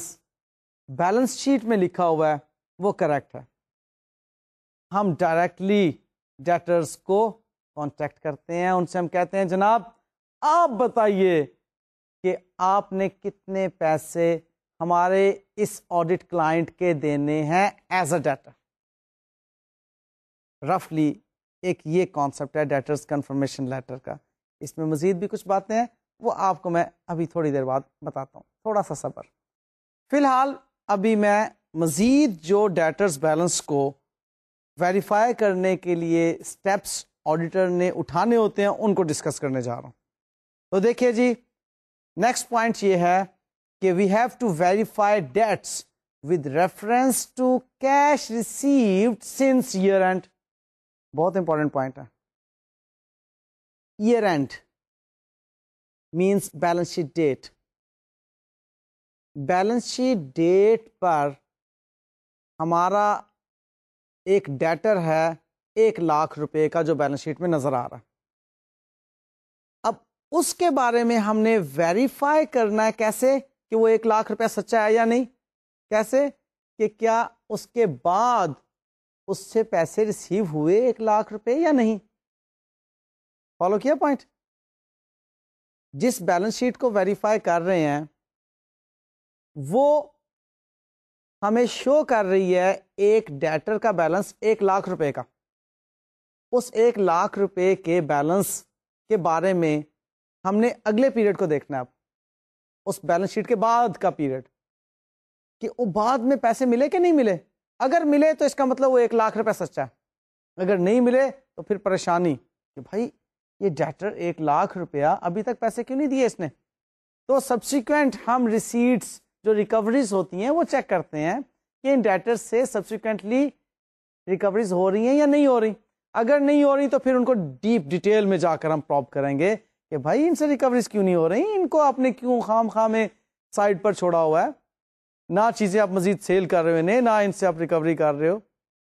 بیلنس شیٹ میں لکھا ہوا ہے وہ کریکٹ ہے. ہم ڈائریکٹلی ڈیٹرز کو کانٹیکٹ کرتے ہیں، ان سے ہم کہتے ہیں جناب آپ بتائیے کہ آپ نے کتنے پیسے ہمارے اس آڈٹ کلائنٹ کے دینے ہیں ایز اے ڈیٹر. رفلی ایک یہ کانسیپٹ ہے ڈیٹرز کنفرمیشن لیٹر کا. اس میں مزید بھی کچھ باتیں ہیں، وہ آپ کو میں ابھی تھوڑی دیر بعد بتاتا ہوں، تھوڑا سا صبر. فی الحال ابھی میں مزید جو ڈیٹرز بیلنس کو ویریفائی کرنے کے لیے سٹیپس آڈیٹر نے اٹھانے ہوتے ہیں ان کو ڈسکس کرنے جا رہا ہوں. تو دیکھیے جی، نیکسٹ پوائنٹ یہ ہے کہ we have to verify debtors with reference to cash received since year end. بہت امپورٹنٹ پوائنٹ ہے. Year end means balance sheet date. Balance sheet date پر ہمارا ایک ڈیٹر ہے 1,00,000 روپے کا جو بیلنس شیٹ میں نظر آ رہا ہے. اب اس کے بارے میں ہم نے ویریفائی کرنا ہے کیسے کہ وہ 1,00,000 روپے سچا ہے یا نہیں. کیسے کہ کیا اس کے بعد اس سے پیسے ریسیو ہوئے 1,00,000 روپے یا نہیں. فالو کیا پوائنٹ؟ جس بیلنس شیٹ کو ویریفائی کر رہے ہیں وہ ہمیں شو کر رہی ہے ایک ڈیٹر کا بیلنس 1,00,000 روپے کا. اس 1,00,000 روپے کے بیلنس کے بارے میں ہم نے اگلے پیریڈ کو دیکھنا ہے. اب اس بیلنس شیٹ کے بعد کا پیریڈ کہ وہ بعد میں پیسے ملے کہ نہیں ملے. اگر ملے تو اس کا مطلب وہ 1,00,000 روپے سچا ہے, اگر نہیں ملے تو پھر پریشانی کہ بھائی یہ ڈیٹر 1,00,000 روپیہ ابھی تک پیسے کیوں نہیں دیے اس نے. تو سبسیکوینٹ ہم ریسیٹس جو ریکوریز ہوتی ہیں وہ چیک کرتے ہیں کہ ان ڈیٹر سے سبسیکوینٹلی ریکوریز ہو رہی ہیں یا نہیں ہو رہی. اگر نہیں ہو رہی تو پھر ان کو ڈیپ ڈیٹیل میں جا کر ہم پروب کریں گے کہ بھائی ان سے ریکوریز کیوں نہیں ہو رہی, ان کو آپ نے کیوں خام خواہ میں سائڈ پر چھوڑا ہوا ہے, نہ چیزیں آپ مزید سیل کر رہے ہو نہ ان سے آپ ریکوری کر رہے ہو,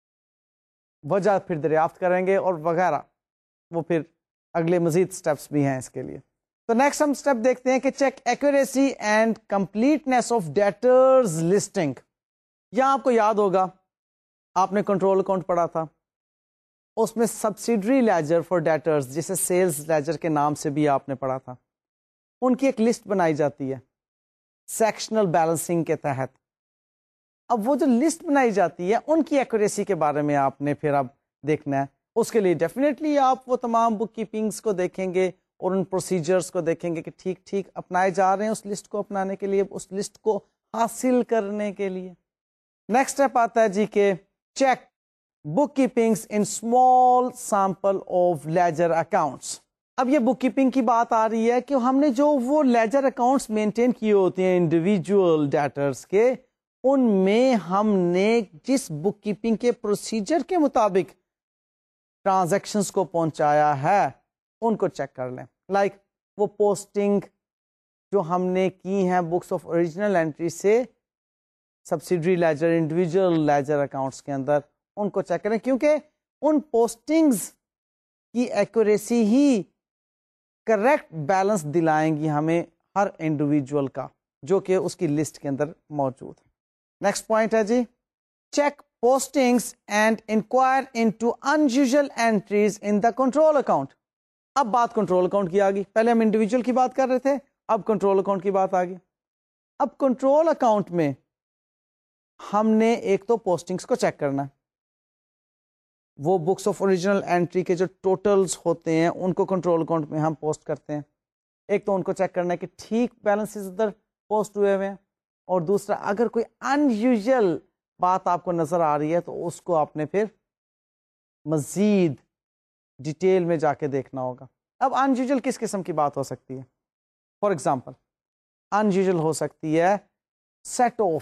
وجہ پھر دریافت کریں گے اور وغیرہ. وہ پھر اگلے مزید سٹیپس بھی ہیں اس کے لیے. تو نیکسٹ ہم سٹیپ دیکھتے ہیں کہ check accuracy and completeness of debtors listing. یہاں آپ کو یاد ہوگا آپ نے کنٹرول اکاؤنٹ پڑھا تھا, اس میں سبسیڈری لیجر فار ڈیٹرز جسے سیلز لیجر کے نام سے بھی آپ نے پڑھا تھا, ان کی ایک لسٹ بنائی جاتی ہے سیکشنل بیلنسنگ کے تحت. اب وہ جو لسٹ بنائی جاتی ہے ان کی ایکوریسی کے بارے میں آپ نے پھر اب دیکھنا ہے. اس کے لیے ڈیفینیٹلی آپ وہ تمام بک کیپنگس کو دیکھیں گے اور ان پروسیجرز کو دیکھیں گے کہ ٹھیک ٹھیک اپنائے جا رہے ہیں اس لسٹ کو اپنانے کے لیے, اس لسٹ کو حاصل کرنے کے لیے. نیکسٹ اسٹیپ آتا ہے جی کہ check bookkeepings in small sample of ledger accounts. اب یہ بک کیپنگ کی بات آ رہی ہے کہ ہم نے جو وہ لیجر اکاؤنٹس مینٹین کیے ہوتے ہیں انڈیویجول ڈیٹرز کے, ان میں ہم نے جس بک کیپنگ کے پروسیجر کے مطابق ٹرانزیکشنز کو پہنچایا ہے ان کو چیک کر لیں. لائک وہ پوسٹنگ جو ہم نے کی ہیں بکس آف اوریجنل انٹری سے subsidiary ledger individual ledger accounts کے اندر, ان کو چیک کریں کیونکہ ان پوسٹنگز کی ایکوریسی ہی کریکٹ بیلنس دلائیں گی ہمیں ہر انڈیویجول کا جو کہ اس کی لسٹ کے اندر موجود ہے. نیکسٹ پوائنٹ ہے جی check postings and enquire into unusual entries in the control account. اب بات کنٹرول اکاؤنٹ کی آ گئی, پہلے ہم انڈیویجول کی بات کر رہے تھے, اب کنٹرول اکاؤنٹ کی بات آ گئی. اب کنٹرول اکاؤنٹ میں ہم نے ایک تو پوسٹنگز کو چیک کرنا ہے, وہ بکس آف اوریجنل انٹری کے جو ٹوٹلز ہوتے ہیں ان کو کنٹرول اکاؤنٹ میں ہم پوسٹ کرتے ہیں. ایک تو ان کو چیک کرنا ہے کہ ٹھیک بیلنسز ادھر پوسٹ ہوئے ہوئے ہیں, اور دوسرا اگر کوئی انیوژل بات آپ کو نظر آ رہی ہے تو اس کو آپ نے پھر مزید ڈیٹیل میں جا کے دیکھنا ہوگا. اب انیوژل کس قسم کی بات ہو سکتی ہے؟ فار ایگزامپل انیوژل ہو سکتی ہے set off,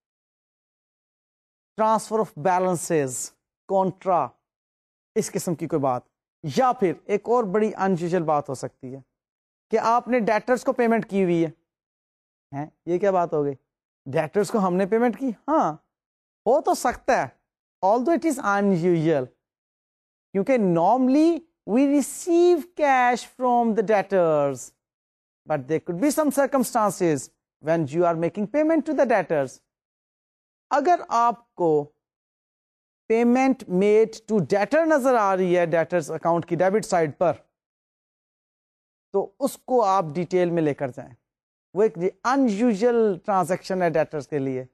transfer of balances, contra, اس قسم کی کوئی بات. یا پھر ایک اور بڑی انیوژل بات ہو سکتی ہے کہ آپ نے ڈیٹرز کو پیمنٹ کی ہوئی ہے. یہ کیا بات ہو گئی؟ ڈیٹرز کو ہم نے پیمنٹ کی, ہاں ہو تو سکتا ہے although it is unusual, کیونکہ normally we receive cash from the debtors, but there could be some circumstances when you are making payment to the debtors. اگر آپ کو پیمنٹ میڈ ٹو ڈیٹر نظر آ رہی ہے ڈیٹرز اکاؤنٹ کی debit side پر, تو اس کو آپ ڈیٹیل میں لے کر جائیں. وہ ایک انیوژل ٹرانزیکشن ہے ڈیٹرز کے لیے.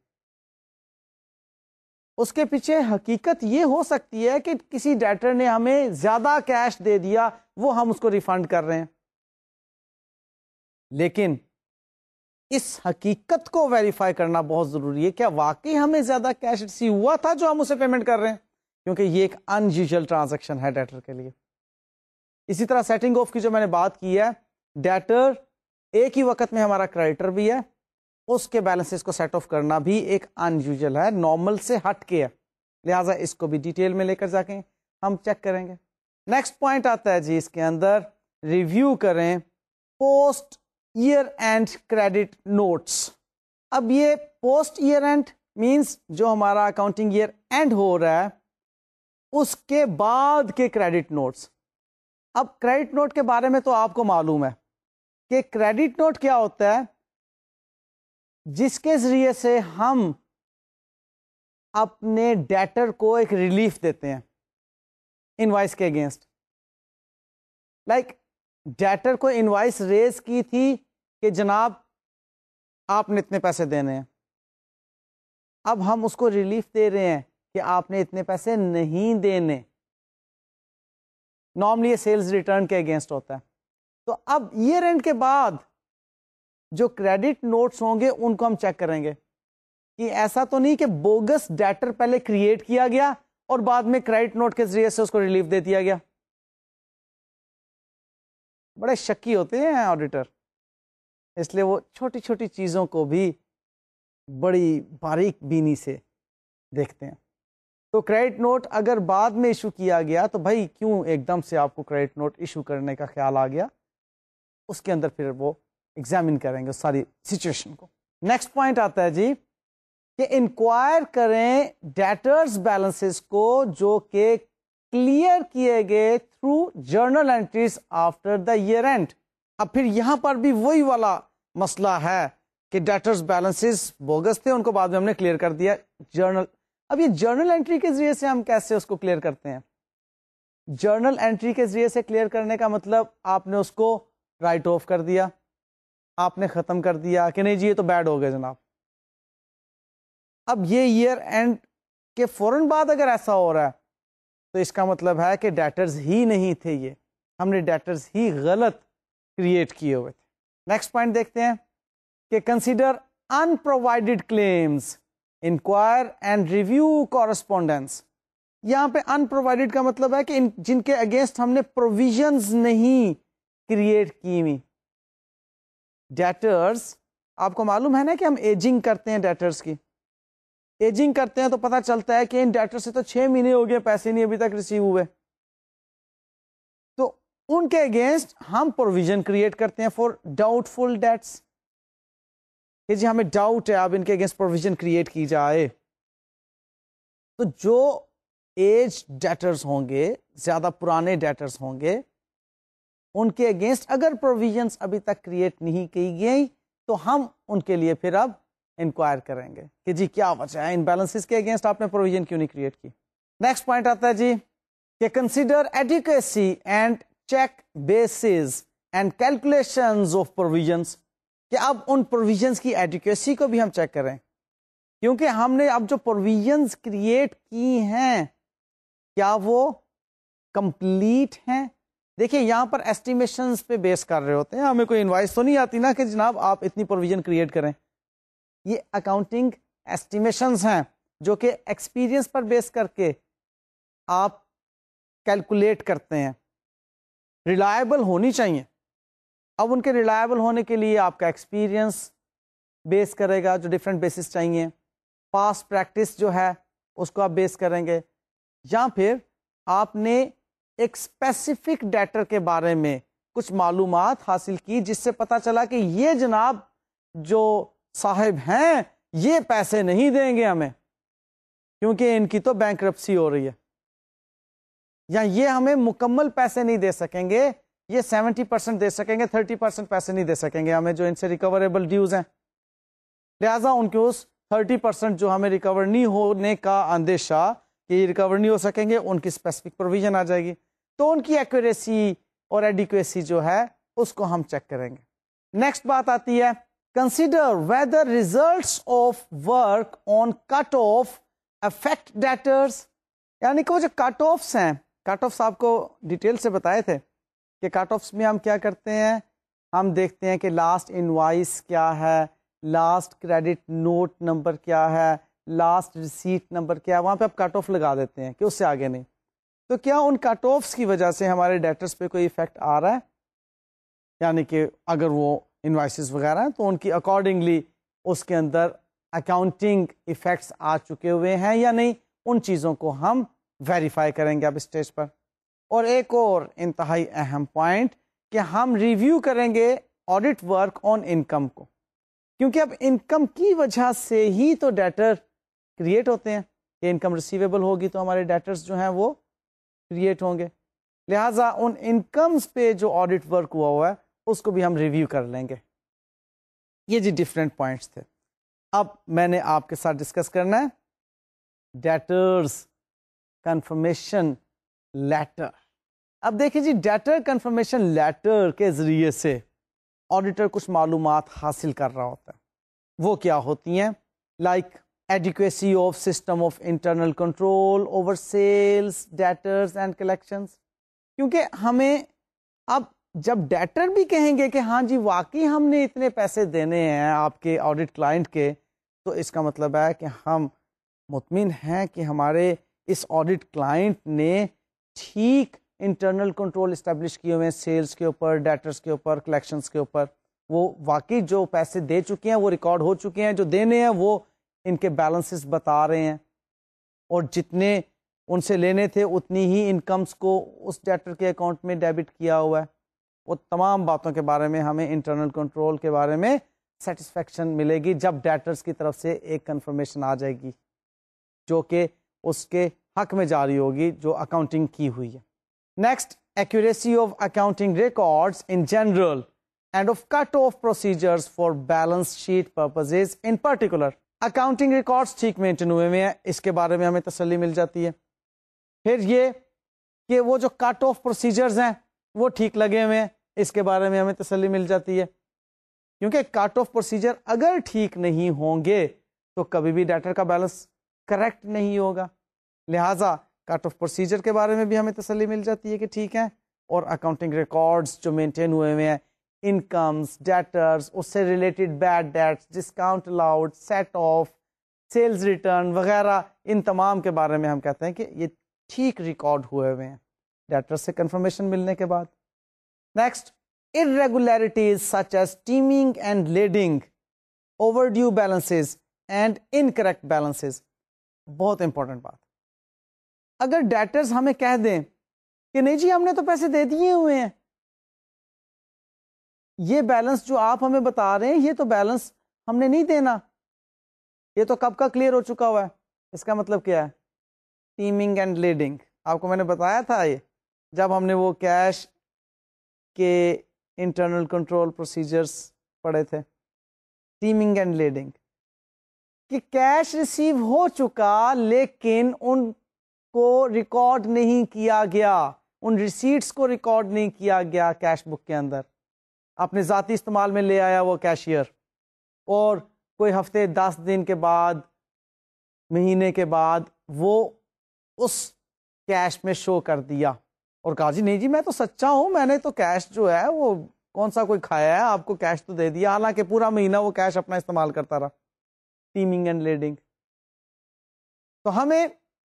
اس کے پیچھے حقیقت یہ ہو سکتی ہے کہ کسی ڈیٹر نے ہمیں زیادہ کیش دے دیا, وہ ہم اس کو ریفنڈ کر رہے ہیں. لیکن اس حقیقت کو ویریفائی کرنا بہت ضروری ہے, کیا واقعی ہمیں زیادہ کیش ریسیو ہوا تھا جو ہم اسے پیمنٹ کر رہے ہیں, کیونکہ یہ ایک انیوژل ٹرانزیکشن ہے ڈیٹر کے لیے. اسی طرح سیٹنگ آف کی جو میں نے بات کی ہے, ڈیٹر ایک ہی وقت میں ہمارا کریڈیٹر بھی ہے, اس کے بیلنسز کو سیٹ آف کرنا بھی ایک انیوژل ہے, نارمل سے ہٹ کے ہے, لہٰذا اس کو بھی ڈیٹیل میں لے کر جا کے ہم چیک کریں گے. نیکسٹ پوائنٹ آتا ہے جی اس کے اندر ریویو کریں post year end credit notes. اب یہ پوسٹ ایئر اینڈ مینس جو ہمارا اکاؤنٹنگ ایئر اینڈ ہو رہا ہے اس کے بعد کے کریڈٹ نوٹس. اب کریڈٹ نوٹ کے بارے میں تو آپ کو معلوم ہے کہ کریڈٹ نوٹ کیا ہوتا ہے, جس کے ذریعے سے ہم اپنے ڈیٹر کو ایک ریلیف دیتے ہیں انوائس کے اگینسٹ. لائک ڈیٹر کو انوائس ریز کی تھی کہ جناب آپ نے اتنے پیسے دینے ہیں, اب ہم اس کو ریلیف دے رہے ہیں کہ آپ نے اتنے پیسے نہیں دینے. نارملی یہ سیلز ریٹرن کے اگینسٹ ہوتا ہے. تو اب ایئر اینڈ کے بعد جو کریڈٹ نوٹس ہوں گے ان کو ہم چیک کریں گے کہ ایسا تو نہیں کہ بوگس ڈیٹر پہلے کریٹ کیا گیا اور بعد میں کریڈٹ نوٹ کے ذریعے سے اس کو ریلیف دے دیا گیا. بڑے شکی ہوتے ہیں آڈیٹر, اس لیے وہ چھوٹی چھوٹی چیزوں کو بھی بڑی باریک بینی سے دیکھتے ہیں. تو کریڈٹ نوٹ اگر بعد میں ایشو کیا گیا تو بھائی کیوں ایک دم سے آپ کو کریڈٹ نوٹ ایشو کرنے کا خیال آ گیا, اس کے اندر پھر وہ ایگزامن کریں گے ساری سچویشن کو. نیکسٹ پوائنٹ آتا ہے جی کہ انکوائر کریں ڈیٹرز بیلنسز کو جو کہ کلیئر کیے گئے through journal entries after the year end. اب پھر یہاں پر بھی وہی والا مسئلہ ہے کہ ڈیٹرز بیلنسز بوگس تھے, ان کو بعد میں ہم نے کلیئر کر دیا جرنل. اب یہ جرنل انٹری کے ذریعے سے ہم کیسے اس کو کلیئر کرتے ہیں؟ جرنل انٹری کے ذریعے سے کلیئر کرنے کا مطلب آپ نے اس کو رائٹ آف کر دیا, آپ نے ختم کر دیا کہ نہیں جی یہ تو بیڈ ہو گئے جناب. اب یہ ایئر اینڈ کے فوراً بعد اگر ایسا ہو رہا ہے تو اس کا مطلب ہے کہ ڈیٹرز ہی نہیں تھے, یہ ہم نے ڈیٹرز ہی غلط کریٹ کیے ہوئے تھے. نیکسٹ پوائنٹ دیکھتے ہیں کہ consider unprovided claims, inquire and review correspondence. یہاں پہ ان پرووائڈیڈ کا مطلب ہے کہ جن کے اگینسٹ ہم نے پروویژنز نہیں کریٹ کی ہوئی. ڈیٹرز, آپ کو معلوم ہے نا کہ ہم ایجنگ کرتے ہیں ڈیٹرز کی, ایجنگ کرتے ہیں تو پتہ چلتا ہے کہ ان ڈیٹر سے تو 6 مہینے ہو گئے, پیسے نہیں ابھی تک ریسیو ہوئے, تو ان کے اگینسٹ ہم پروویژن کریٹ کرتے ہیں فار ڈاؤٹ فل ڈیٹس کہ جی ہمیں ڈاؤٹ ہے, اب ان کے اگینسٹ پروویژن کریٹ کی جائے. تو جو ایج ڈیٹرز ہوں گے, زیادہ پرانے ڈیٹرز ہوں گے, ان کے اگینسٹ اگر پروویژنس ابھی تک کریٹ نہیں کی گئی تو ہم ان کے لیے پھر اب انکوائر کریں گے کہ جی کیا وجہ ہے ان بیلنسز کے اگینسٹ آپ نے پروویژن کیوں نہیں کریٹ کی. نیکسٹ پوائنٹ آتا ہے جی کہ consider adequacy and check bases and calculations of provisions, کہ اب ان پروویژنس کی ایڈیکویسی کو بھی ہم چیک کریں, کیونکہ ہم نے اب جو پروویژنس کریٹ کی ہیں کیا وہ کمپلیٹ ہیں. دیکھیں یہاں پر ایسٹیمیشنز پہ بیس کر رہے ہوتے ہیں, ہمیں کوئی انوائس تو نہیں آتی نا کہ جناب آپ اتنی پروویژن کریٹ کریں. یہ اکاؤنٹنگ ایسٹیمیشنز ہیں جو کہ ایکسپیرینس پر بیس کر کے آپ کیلکولیٹ کرتے ہیں, ریلائبل ہونی چاہیے. اب ان کے ریلائبل ہونے کے لیے آپ کا ایکسپیرینس بیس کرے گا, جو ڈفرینٹ بیسس چاہیے, پاسٹ پریکٹس جو ہے اس کو آپ بیس کریں گے, یا پھر آپ نے ایک اسپیسیفک ڈیٹر کے بارے میں کچھ معلومات حاصل کی جس سے پتا چلا کہ یہ جناب جو صاحب ہیں یہ پیسے نہیں دیں گے ہمیں کیونکہ ان کی تو بینکرپسی ہو رہی ہے, یا یہ ہمیں مکمل پیسے نہیں دے سکیں گے, یہ 70% دے سکیں گے, 30% پیسے نہیں دے سکیں گے ہمیں جو ان سے ریکوریبل ڈیوز ہیں, لہٰذا ان کے اس 30% جو ہمیں ریکور نہیں ہونے کا اندیشہ کہ یہ ریکور نہیں ہو سکیں گے, ان کی اسپیسیفک پروویژن آ جائے گی. تو ان کی ایکوریسی اور ایڈیکویسی جو ہے اس کو ہم چیک کریں گے. نیکسٹ بات آتی ہے consider whether results of work on cut off affect debtors, یعنی کہ وہ جو کٹ آفس ہیں, کٹ آفس آپ کو ڈیٹیل سے بتائے تھے کہ کٹ آفس میں ہم کیا کرتے ہیں, ہم دیکھتے ہیں کہ لاسٹ انوائس کیا ہے, لاسٹ کریڈٹ نوٹ نمبر کیا ہے, لاسٹ ریسیٹ نمبر کیا ہے, وہاں پہ آپ کٹ آف لگا دیتے ہیں کہ اس سے آگے نہیں. تو کیا ان کٹ آفس کی وجہ سے ہمارے ڈیٹرز پہ کوئی ایفیکٹ آ رہا ہے, یعنی کہ اگر وہ انوائسز وغیرہ ہیں تو ان کی اکارڈنگلی اس کے اندر اکاؤنٹنگ ایفیکٹس آ چکے ہوئے ہیں یا نہیں, ان چیزوں کو ہم ویریفائی کریں گے اب اسٹیج پر. اور ایک اور انتہائی اہم پوائنٹ کہ ہم ریویو کریں گے آڈٹ ورک آن انکم کو, کیونکہ اب انکم کی وجہ سے ہی تو ڈیٹر کریٹ ہوتے ہیں, کہ انکم ریسیویبل ہوگی تو ہمارے ڈیٹرز جو ہیں وہ کریٹ ہوں گے, لہٰذا ان انکمز پہ جو آڈٹ ورک ہوا ہے اس کو بھی ہم ریویو کر لیں گے. یہ جی ڈفرینٹ پوائنٹس تھے. اب میں نے آپ کے ساتھ ڈسکس کرنا ہے ڈیٹرز کنفرمیشن لیٹر. اب دیکھیں جی ڈیٹر کنفرمیشن لیٹر کے ذریعے سے آڈیٹر کچھ معلومات حاصل کر رہا ہوتا ہے. وہ کیا ہوتی ہیں؟ Like adequacy of system of internal control over sales debtors and collections, کیونکہ ہمیں اب جب ڈیٹر بھی کہیں گے کہ ہاں جی واقعی ہم نے اتنے پیسے دینے ہیں آپ کے آڈٹ کلائنٹ کے, تو اس کا مطلب ہے کہ ہم مطمئن ہیں کہ ہمارے اس آڈٹ کلائنٹ نے ٹھیک انٹرنل کنٹرول اسٹیبلش کیے ہوئے ہیں، سیلز کے اوپر، ڈیٹرز کے اوپر، کلیکشنز کے اوپر. وہ واقعی جو پیسے دے چکے ہیں وہ ریکارڈ ہو چکے ہیں، جو دینے ہیں وہ ان کے بیلنسز بتا رہے ہیں، اور جتنے ان سے لینے تھے اتنی ہی انکمز کو اس ڈیٹر کے اکاؤنٹ میں ڈیبٹ کیا ہوا ہے. وہ تمام باتوں کے بارے میں ہمیں انٹرنل کنٹرول کے بارے میں سیٹسفیکشن ملے گی جب ڈیٹرز کی طرف سے ایک کنفرمیشن آ جائے گی جو کہ اس کے حق میں جاری ہوگی جو اکاؤنٹنگ کی ہوئی ہے. Next, accuracy of accounting records in general and of cut off procedures for balance sheet purposes in particular. Accounting records ٹھیک مینٹین ہوئے ہیں، اس کے بارے میں ہمیں تسلی مل جاتی ہے. پھر یہ کہ وہ جو کٹ آف پروسیجرز ہیں وہ ٹھیک لگے ہوئے ہیں، اس کے بارے میں ہمیں تسلی مل جاتی ہے، کیونکہ کٹ آف پروسیجر اگر ٹھیک نہیں ہوں گے تو کبھی بھی ڈیٹر کا بیلنس کریکٹ نہیں ہوگا. لہٰذا کٹ آف پروسیجر کے بارے میں بھی ہمیں تسلی مل جاتی ہے کہ ٹھیک ہے. اور اکاؤنٹنگ ریکارڈز جو مینٹین ہوئے ہیں، انکمز، ڈیٹرز، اس سے related bad debts, discount allowed, set off, sales return وغیرہ، ان تمام کے بارے میں ہم کہتے ہیں کہ یہ ٹھیک ریکارڈ ہوئے ہیں ڈیٹر سے کنفرمیشن ملنے کے بعد. Next, irregularities such as teaming and leading, overdue balances and incorrect balances. بہت امپورٹنٹ بات. اگر ڈیٹرز ہمیں کہہ دیں کہ نہیں جی ہم نے تو پیسے دے دیے ہوئے ہیں، یہ بیلنس جو آپ ہمیں بتا رہے ہیں یہ تو بیلنس ہم نے نہیں دینا، یہ تو کب کا کلیئر ہو چکا ہوا ہے. اس کا مطلب کیا ہے؟ Teeming and lading. آپ کو میں نے بتایا تھا یہ جب ہم نے وہ کیش کے انٹرنل کنٹرول پروسیجرز پڑھے تھے. ٹیمنگ اینڈ لیڈنگ کہ کیش ریسیو ہو چکا لیکن ان کو ریکارڈ نہیں کیا گیا، ان ریسیٹس کو ریکارڈ نہیں کیا گیا کیش بک کے اندر. اپنے ذاتی استعمال میں لے آیا وہ کیشیئر، اور کوئی ہفتے 10 دن کے بعد، مہینے کے بعد وہ اس کیش میں شو کر دیا اور کہا جی نہیں جی میں تو سچا ہوں، میں نے تو کیش جو ہے وہ کون سا کوئی کھایا ہے، آپ کو کیش تو دے دیا، حالانکہ پورا مہینہ وہ کیش اپنا استعمال کرتا رہا. Teeming and lading. تو ہمیں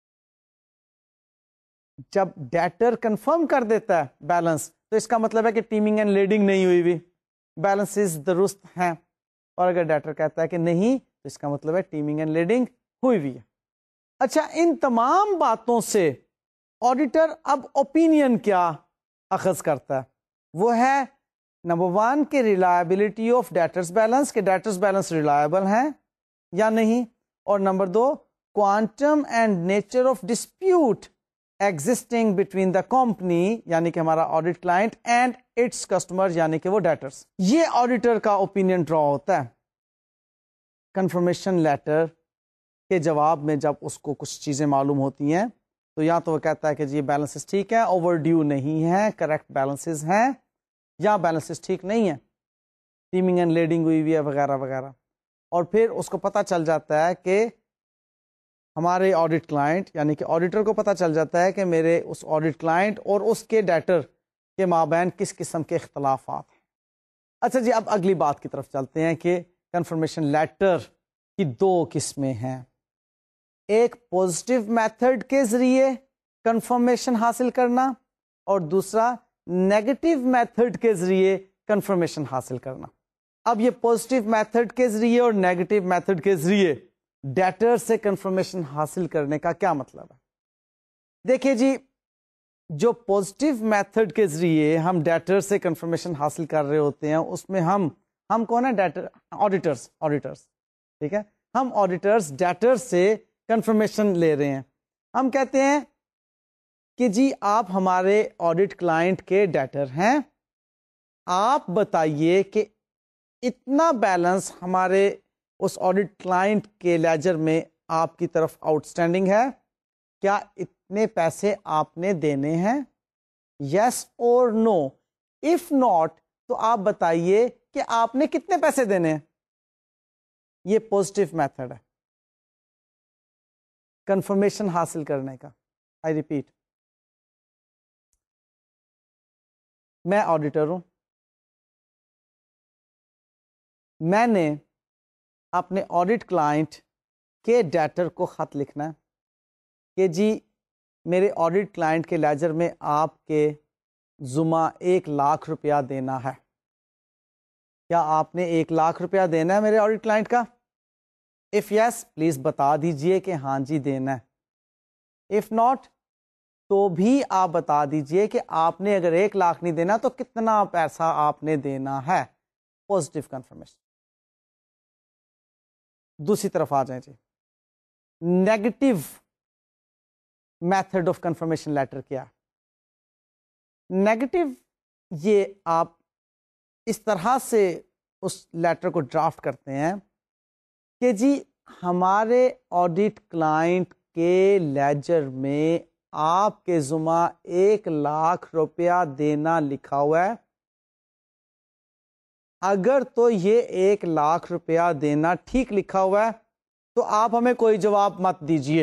جب ڈیٹر کنفرم کر دیتا ہے بیلنس تو اس کا مطلب ہے کہ ٹیمنگ اینڈ لیڈنگ نہیں ہوئی ہوئی، بیلنسز درست ہیں. اور اگر ڈیٹر کہتا ہے کہ نہیں تو اس کا مطلب ہے ٹیمنگ اینڈ لیڈنگ ہوئی ہوئی ہے. اچھا، ان تمام باتوں سے آڈیٹر اب اوپینین کیا اخذ کرتا ہے؟ وہ ہے نمبر 1 کہ ریلائبلٹی آف ڈیٹرز بیلنس، کہ ڈیٹرز بیلنس ریلائبل ہیں یا نہیں. اور number 2 quantum and nature of dispute existing between the company, یعنی کہ ہمارا audit client, and its customer, یعنی کہ وہ ڈیٹرز. یہ آڈیٹر کا اوپینین ڈرا ہوتا ہے کنفرمیشن لیٹر کے جواب میں. جب اس کو کچھ چیزیں معلوم ہوتی ہیں تو یا تو وہ کہتا ہے کہ جی بیلنسز ٹھیک ہے، اوور ڈیو نہیں ہے، کریکٹ بیلنسز ہیں، یا بیلنسز ٹھیک نہیں ہے، ٹیمنگ اینڈ لیڈنگ ہوئی ہوئی ہے وغیرہ وغیرہ. اور پھر اس کو پتہ چل جاتا ہے کہ ہمارے آڈٹ کلائنٹ، یعنی کہ آڈیٹر کو پتہ چل جاتا ہے کہ میرے اس آڈٹ کلائنٹ اور اس کے ڈیٹر کے مابین کس قسم کے اختلافات ہیں. اچھا جی، اب اگلی بات کی طرف چلتے ہیں کہ کنفرمیشن لیٹر کی 2 قسمیں ہیں. ایک پوزیٹیو میتھڈ کے ذریعے کنفرمیشن حاصل کرنا، اور دوسرا نیگیٹو میتھڈ کے ذریعے کنفرمیشن حاصل کرنا. اب یہ پوزیٹیو میتھڈ کے ذریعے اور نیگیٹو میتھڈ کے ذریعے ڈیٹر سے کنفرمیشن حاصل کرنے کا کیا مطلب ہے؟ دیکھیے جی، جو پوزیٹیو میتھڈ کے ذریعے ہم ڈیٹر سے کنفرمیشن حاصل کر رہے ہوتے ہیں اس میں ہم کون ہے؟ Debtor, auditors. ٹھیک ہے، ہم آڈیٹرز ڈیٹر سے کنفرمیشن لے رہے ہیں. ہم کہتے ہیں کہ جی آپ ہمارے آڈٹ کلائنٹ کے ڈیٹر ہیں، آپ بتائیے کہ اتنا بیلنس ہمارے اس آڈٹ کلائنٹ کے لیجر میں آپ کی طرف آؤٹ اسٹینڈنگ ہے، کیا اتنے پیسے آپ نے دینے ہیں؟ یس اور نو. اف ناٹ تو آپ بتائیے کہ آپ نے کتنے پیسے دینے ہیں. یہ پوزیٹیو میتھڈ ہے کنفرمیشن حاصل کرنے کا. آئی ریپیٹ، میں آڈیٹر ہوں، میں نے آپ نے آڈٹ کلائنٹ کے ڈیٹر کو خط لکھنا ہے کہ جی میرے آڈٹ کلائنٹ کے لیجر میں آپ کے ذمہ 1,00,000 روپیہ دینا ہے. کیا آپ نے 1,00,000 روپیہ دینا ہے میرے آڈٹ کلائنٹ کا؟ اف یس پلیز بتا دیجئے کہ ہاں جی دینا ہے. اف ناٹ تو بھی آپ بتا دیجئے کہ آپ نے اگر 1,00,000 نہیں دینا تو کتنا پیسہ آپ نے دینا ہے. Positive confirmation. دوسری طرف آ جائیں جی. Negative method of confirmation letter کیا؟ نیگیٹو یہ آپ اس طرح سے اس لیٹر کو ڈرافٹ کرتے ہیں کہ جی ہمارے آڈٹ کلائنٹ کے لیجر میں آپ کے ذمہ 1,00,000 روپیہ دینا لکھا ہوا ہے. اگر تو یہ 1,00,000 روپیہ دینا ٹھیک لکھا ہوا ہے تو آپ ہمیں کوئی جواب مت دیجیے.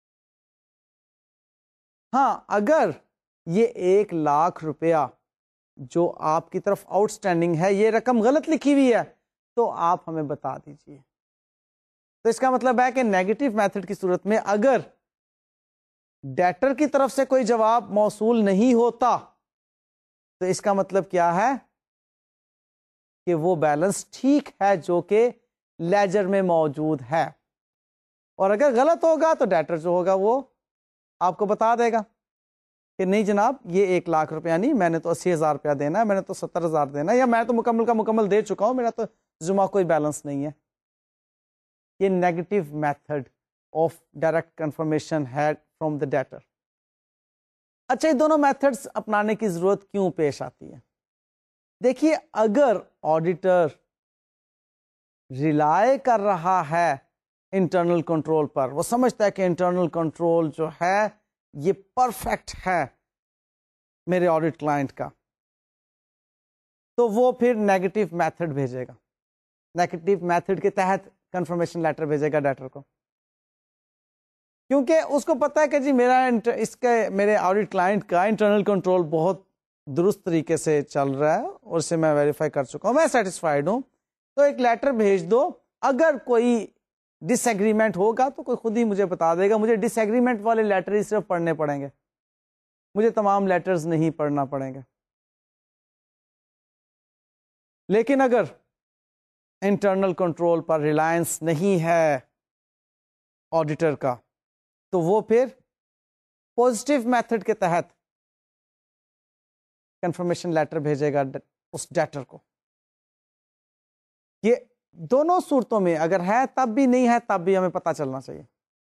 ہاں اگر یہ 1,00,000 روپیہ جو آپ کی طرف آؤٹ اسٹینڈنگ ہے یہ رقم غلط لکھی ہوئی ہے تو آپ ہمیں بتا دیجیے. تو اس کا مطلب ہے کہ نیگیٹو میتھڈ کی صورت میں اگر ڈیٹر کی طرف سے کوئی جواب موصول نہیں ہوتا تو اس کا مطلب کیا ہے کہ وہ بیلنس ٹھیک ہے جو کہ لیجر میں موجود ہے. اور اگر غلط ہوگا تو ڈیٹر جو ہوگا وہ آپ کو بتا دے گا کہ نہیں جناب یہ 1,00,000 روپیہ نہیں، میں نے تو 80,000 روپیہ دینا ہے، میں نے تو 70,000 دینا ہے، یا میں تو مکمل کا مکمل دے چکا ہوں، میرا تو ذمہ کوئی بیلنس نہیں ہے. یہ negative method of direct confirmation ہے فرام دا ڈیٹر. اچھا یہ دونوں میتھڈز اپنانے کی ضرورت کیوں پیش آتی ہے؟ دیکھیے اگر آڈیٹر ریلائے کر رہا ہے انٹرنل کنٹرول پر، وہ سمجھتا ہے کہ انٹرنل کنٹرول جو ہے یہ پرفیکٹ ہے میرے آڈٹ کلائنٹ کا، تو وہ پھر نیگیٹو میتھڈ بھیجے گا. نیگیٹو میتھڈ کے تحت کنفرمیشن لیٹر بھیجے گا ڈیٹر کو، کیونکہ اس کو پتا ہے کہ جی میرے آڈٹ کلائنٹ کا انٹرنل کنٹرول بہت درست طریقے سے چل رہا ہے اور اسے میں ویریفائی کر چکا ہوں، میں سیٹسفائیڈ ہوں. تو ایک لیٹر بھیج دو، اگر کوئی ڈس ایگریمنٹ ہوگا تو کوئی خود ہی مجھے بتا دے گا. مجھے ڈس ایگریمنٹ والے لیٹر ہی صرف پڑھنے پڑیں گے، مجھے تمام لیٹرز نہیں پڑھنا پڑیں گے. لیکن اگر انٹرنل کنٹرول پر ریلائنس نہیں ہے آڈیٹر کا تو وہ پھر پازیٹیو میتھڈ کے تحت کنفرمیشن لیٹر بھیجے گا اس ڈیٹر کو. یہ دونوں صورتوں میں اگر ہے تب بھی نہیں ہے تب بھی ہمیں پتہ چلنا چاہیے.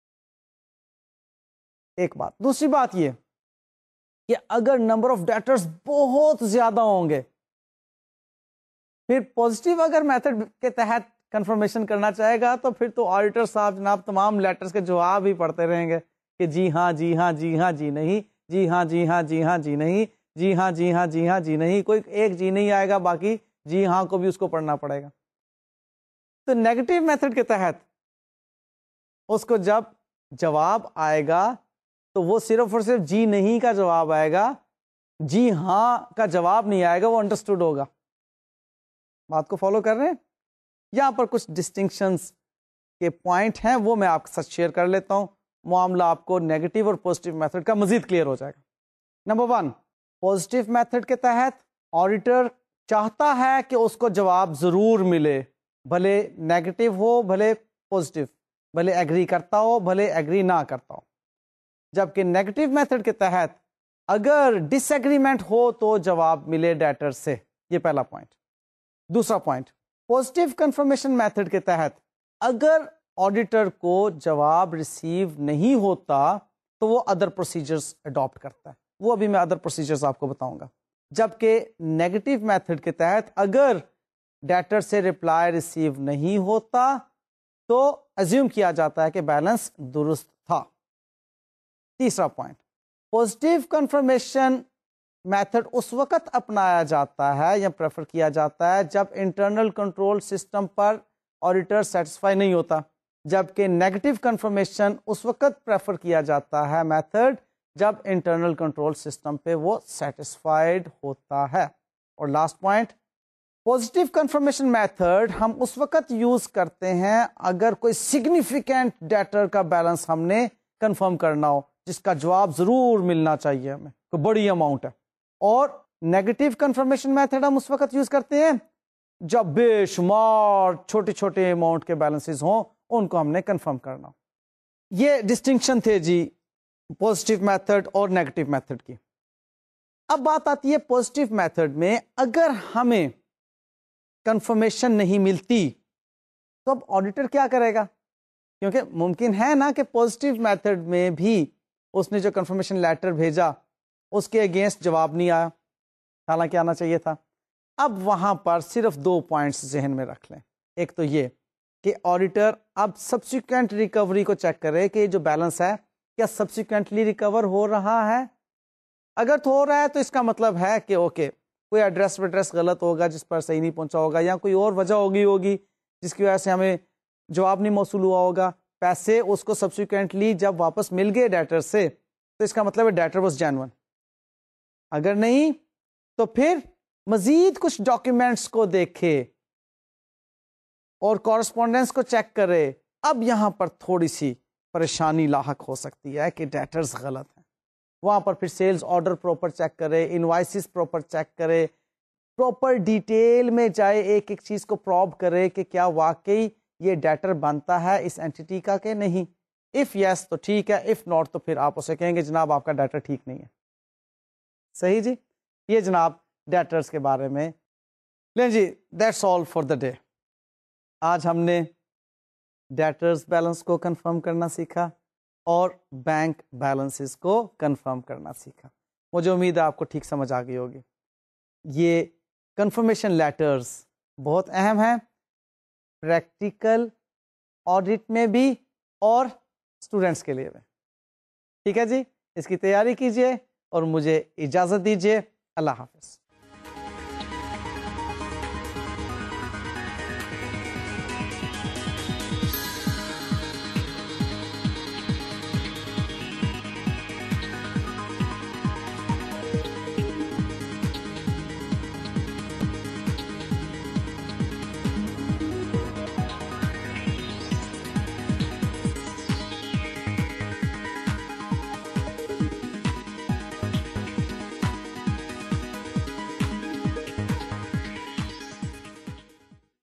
ایک بات. دوسری بات یہ کہ اگر نمبر آف ڈیٹرز بہت زیادہ ہوں گے، پھر پازیٹیو اگر میتھڈ کے تحت کنفرمیشن کرنا چاہے گا تو پھر تو آڈیٹر صاحب جناب تمام لیٹرز کے جواب ہی پڑھتے رہیں گے کہ جی ہاں جی ہاں جی ہاں جی نہیں، جی ہاں جی ہاں جی ہاں جی نہیں، جی ہاں جی ہاں جی ہاں جی نہیں. کوئی ایک جی نہیں آئے گا، باقی جی ہاں کو بھی اس کو پڑھنا پڑے گا. تو نیگیٹو میتھڈ کے تحت اس کو جب جواب آئے گا تو وہ صرف اور صرف جی نہیں کا جواب آئے گا، جی ہاں کا جواب نہیں آئے گا، وہ انڈرسٹوڈ ہوگا. بات کو فالو کر رہے ہیں؟ یہاں پر کچھ ڈسٹنکشنز کے پوائنٹ ہیں وہ میں آپ کے ساتھ شیئر کر لیتا ہوں، معاملہ آپ کو نیگیٹو اور پازیٹیو میتھڈ کا مزید کلیئر ہو جائے گا. نمبر 1، پازیٹیو میتھڈ کے تحت آڈیٹر چاہتا ہے کہ اس کو جواب ضرور ملے، بھلے نیگیٹو ہو بھلے پازیٹیو، بھلے ایگری کرتا ہو بھلے ایگری نہ کرتا ہو. جبکہ نیگیٹو میتھڈ کے تحت اگر ڈس ایگریمنٹ ہو تو جواب ملے ڈیٹر سے. یہ پہلا پوائنٹ. دوسرا پوائنٹ، پازیٹیو کنفرمیشن میتھڈ کے تحت اگر آڈیٹر کو جواب ریسیو نہیں ہوتا تو وہ ادر پروسیجرز اڈاپٹ کرتا ہے. وہ ابھی میں ادر پروسیجرز آپ کو بتاؤں گا. جبکہ نیگیٹو میتھڈ کے تحت اگر ڈیٹر سے رپلائی ریسیو نہیں ہوتا تو ایزیوم کیا جاتا ہے کہ بیلنس درست تھا. تیسرا پوائنٹ، پازیٹیو کنفرمیشن میتھڈ اس وقت اپنایا جاتا ہے یا پریفر کیا جاتا ہے جب انٹرنل کنٹرول سسٹم پر آڈیٹر سیٹسفائی نہیں ہوتا، جبکہ نیگیٹو کنفرمیشن اس وقت پریفر کیا جاتا ہے میتھڈ جب انٹرنل کنٹرول سسٹم پہ وہ سیٹسفائیڈ ہوتا ہے. اور last point, positive confirmation method ہم اس وقت یوز کرتے ہیں اگر کوئی سگنیفیکینٹ ڈیٹر کا بیلنس ہم نے کنفرم کرنا ہو، جس کا جواب ضرور ملنا چاہیے ہمیں، کوئی بڑی اماؤنٹ ہے. اور نیگیٹو کنفرمیشن میتھڈ ہم اس وقت یوز کرتے ہیں جب بے شمار چھوٹے چھوٹے اماؤنٹ کے بیلنسز ہوں، ان کو ہم نے کنفرم کرنا ہو. یہ ڈسٹنکشن تھے جی پازیٹیو میتھڈ اور نیگیٹو میتھڈ کی. اب بات آتی ہے پازیٹیو میتھڈ میں اگر ہمیں کنفرمیشن نہیں ملتی تو اب آڈیٹر کیا کرے گا؟ کیونکہ ممکن ہے نا کہ پازیٹیو میتھڈ میں بھی اس نے جو کنفرمیشن لیٹر بھیجا اس کے اگینسٹ جواب نہیں آیا، حالانکہ آنا چاہیے تھا. اب وہاں پر صرف 2 پوائنٹس ذہن میں رکھ لیں. ایک تو یہ کہ آڈیٹر اب سبسیکوینٹ ریکوری کو چیک کرے کہ جو بیلنس ہے کیا سبسیکوینٹلی ریکور ہو رہا ہے. اگر تو ہو رہا ہے تو اس کا مطلب ہے کہ اوکے کوئی ایڈریس ویڈریس غلط ہوگا جس پر صحیح نہیں پہنچا ہوگا، یا کوئی اور وجہ ہوگی جس کی وجہ سے ہمیں جواب نہیں موصول ہوا ہوگا. پیسے اس کو سبسیکوینٹلی جب واپس مل گئے ڈیٹر سے تو اس کا مطلب ہے ڈیٹر واز جینوئن. اگر نہیں تو پھر مزید کچھ ڈاکیومنٹس کو دیکھے اور کورسپونڈنس کو چیک کرے. اب یہاں پر تھوڑی سی پریشانی لاحق ہو سکتی ہے کہ ڈیٹرز غلط ہیں. وہاں پر پھر سیلز آرڈر پراپر چیک کرے، انوائسز پراپر چیک کرے، پراپر ڈیٹیل میں جائے، ایک ایک چیز کو پروب کرے کہ کیا واقعی یہ ڈیٹر بنتا ہے اس اینٹی کا کہ نہیں. اف یس تو ٹھیک ہے، اف ناٹ تو پھر آپ اسے کہیں گے جناب آپ کا ڈیٹر ٹھیک نہیں ہے. صحیح جی. یہ جناب ڈیٹرز کے بارے میں. لیں جی that's all for the day. آج ہم نے ڈیٹرز بیلنس کو کنفرم کرنا سیکھا اور بینک بیلنسز کو کنفرم کرنا سیکھا. مجھے امید ہے آپ کو ٹھیک سمجھ آ گئی ہوگی. یہ کنفرمیشن لیٹرز بہت اہم ہیں پریکٹیکل آڈٹ میں بھی اور اسٹوڈنٹس کے لیے بھی. ٹھیک ہے جی، اس کی تیاری کیجیے اور مجھے اجازت دیجیے. اللہ حافظ.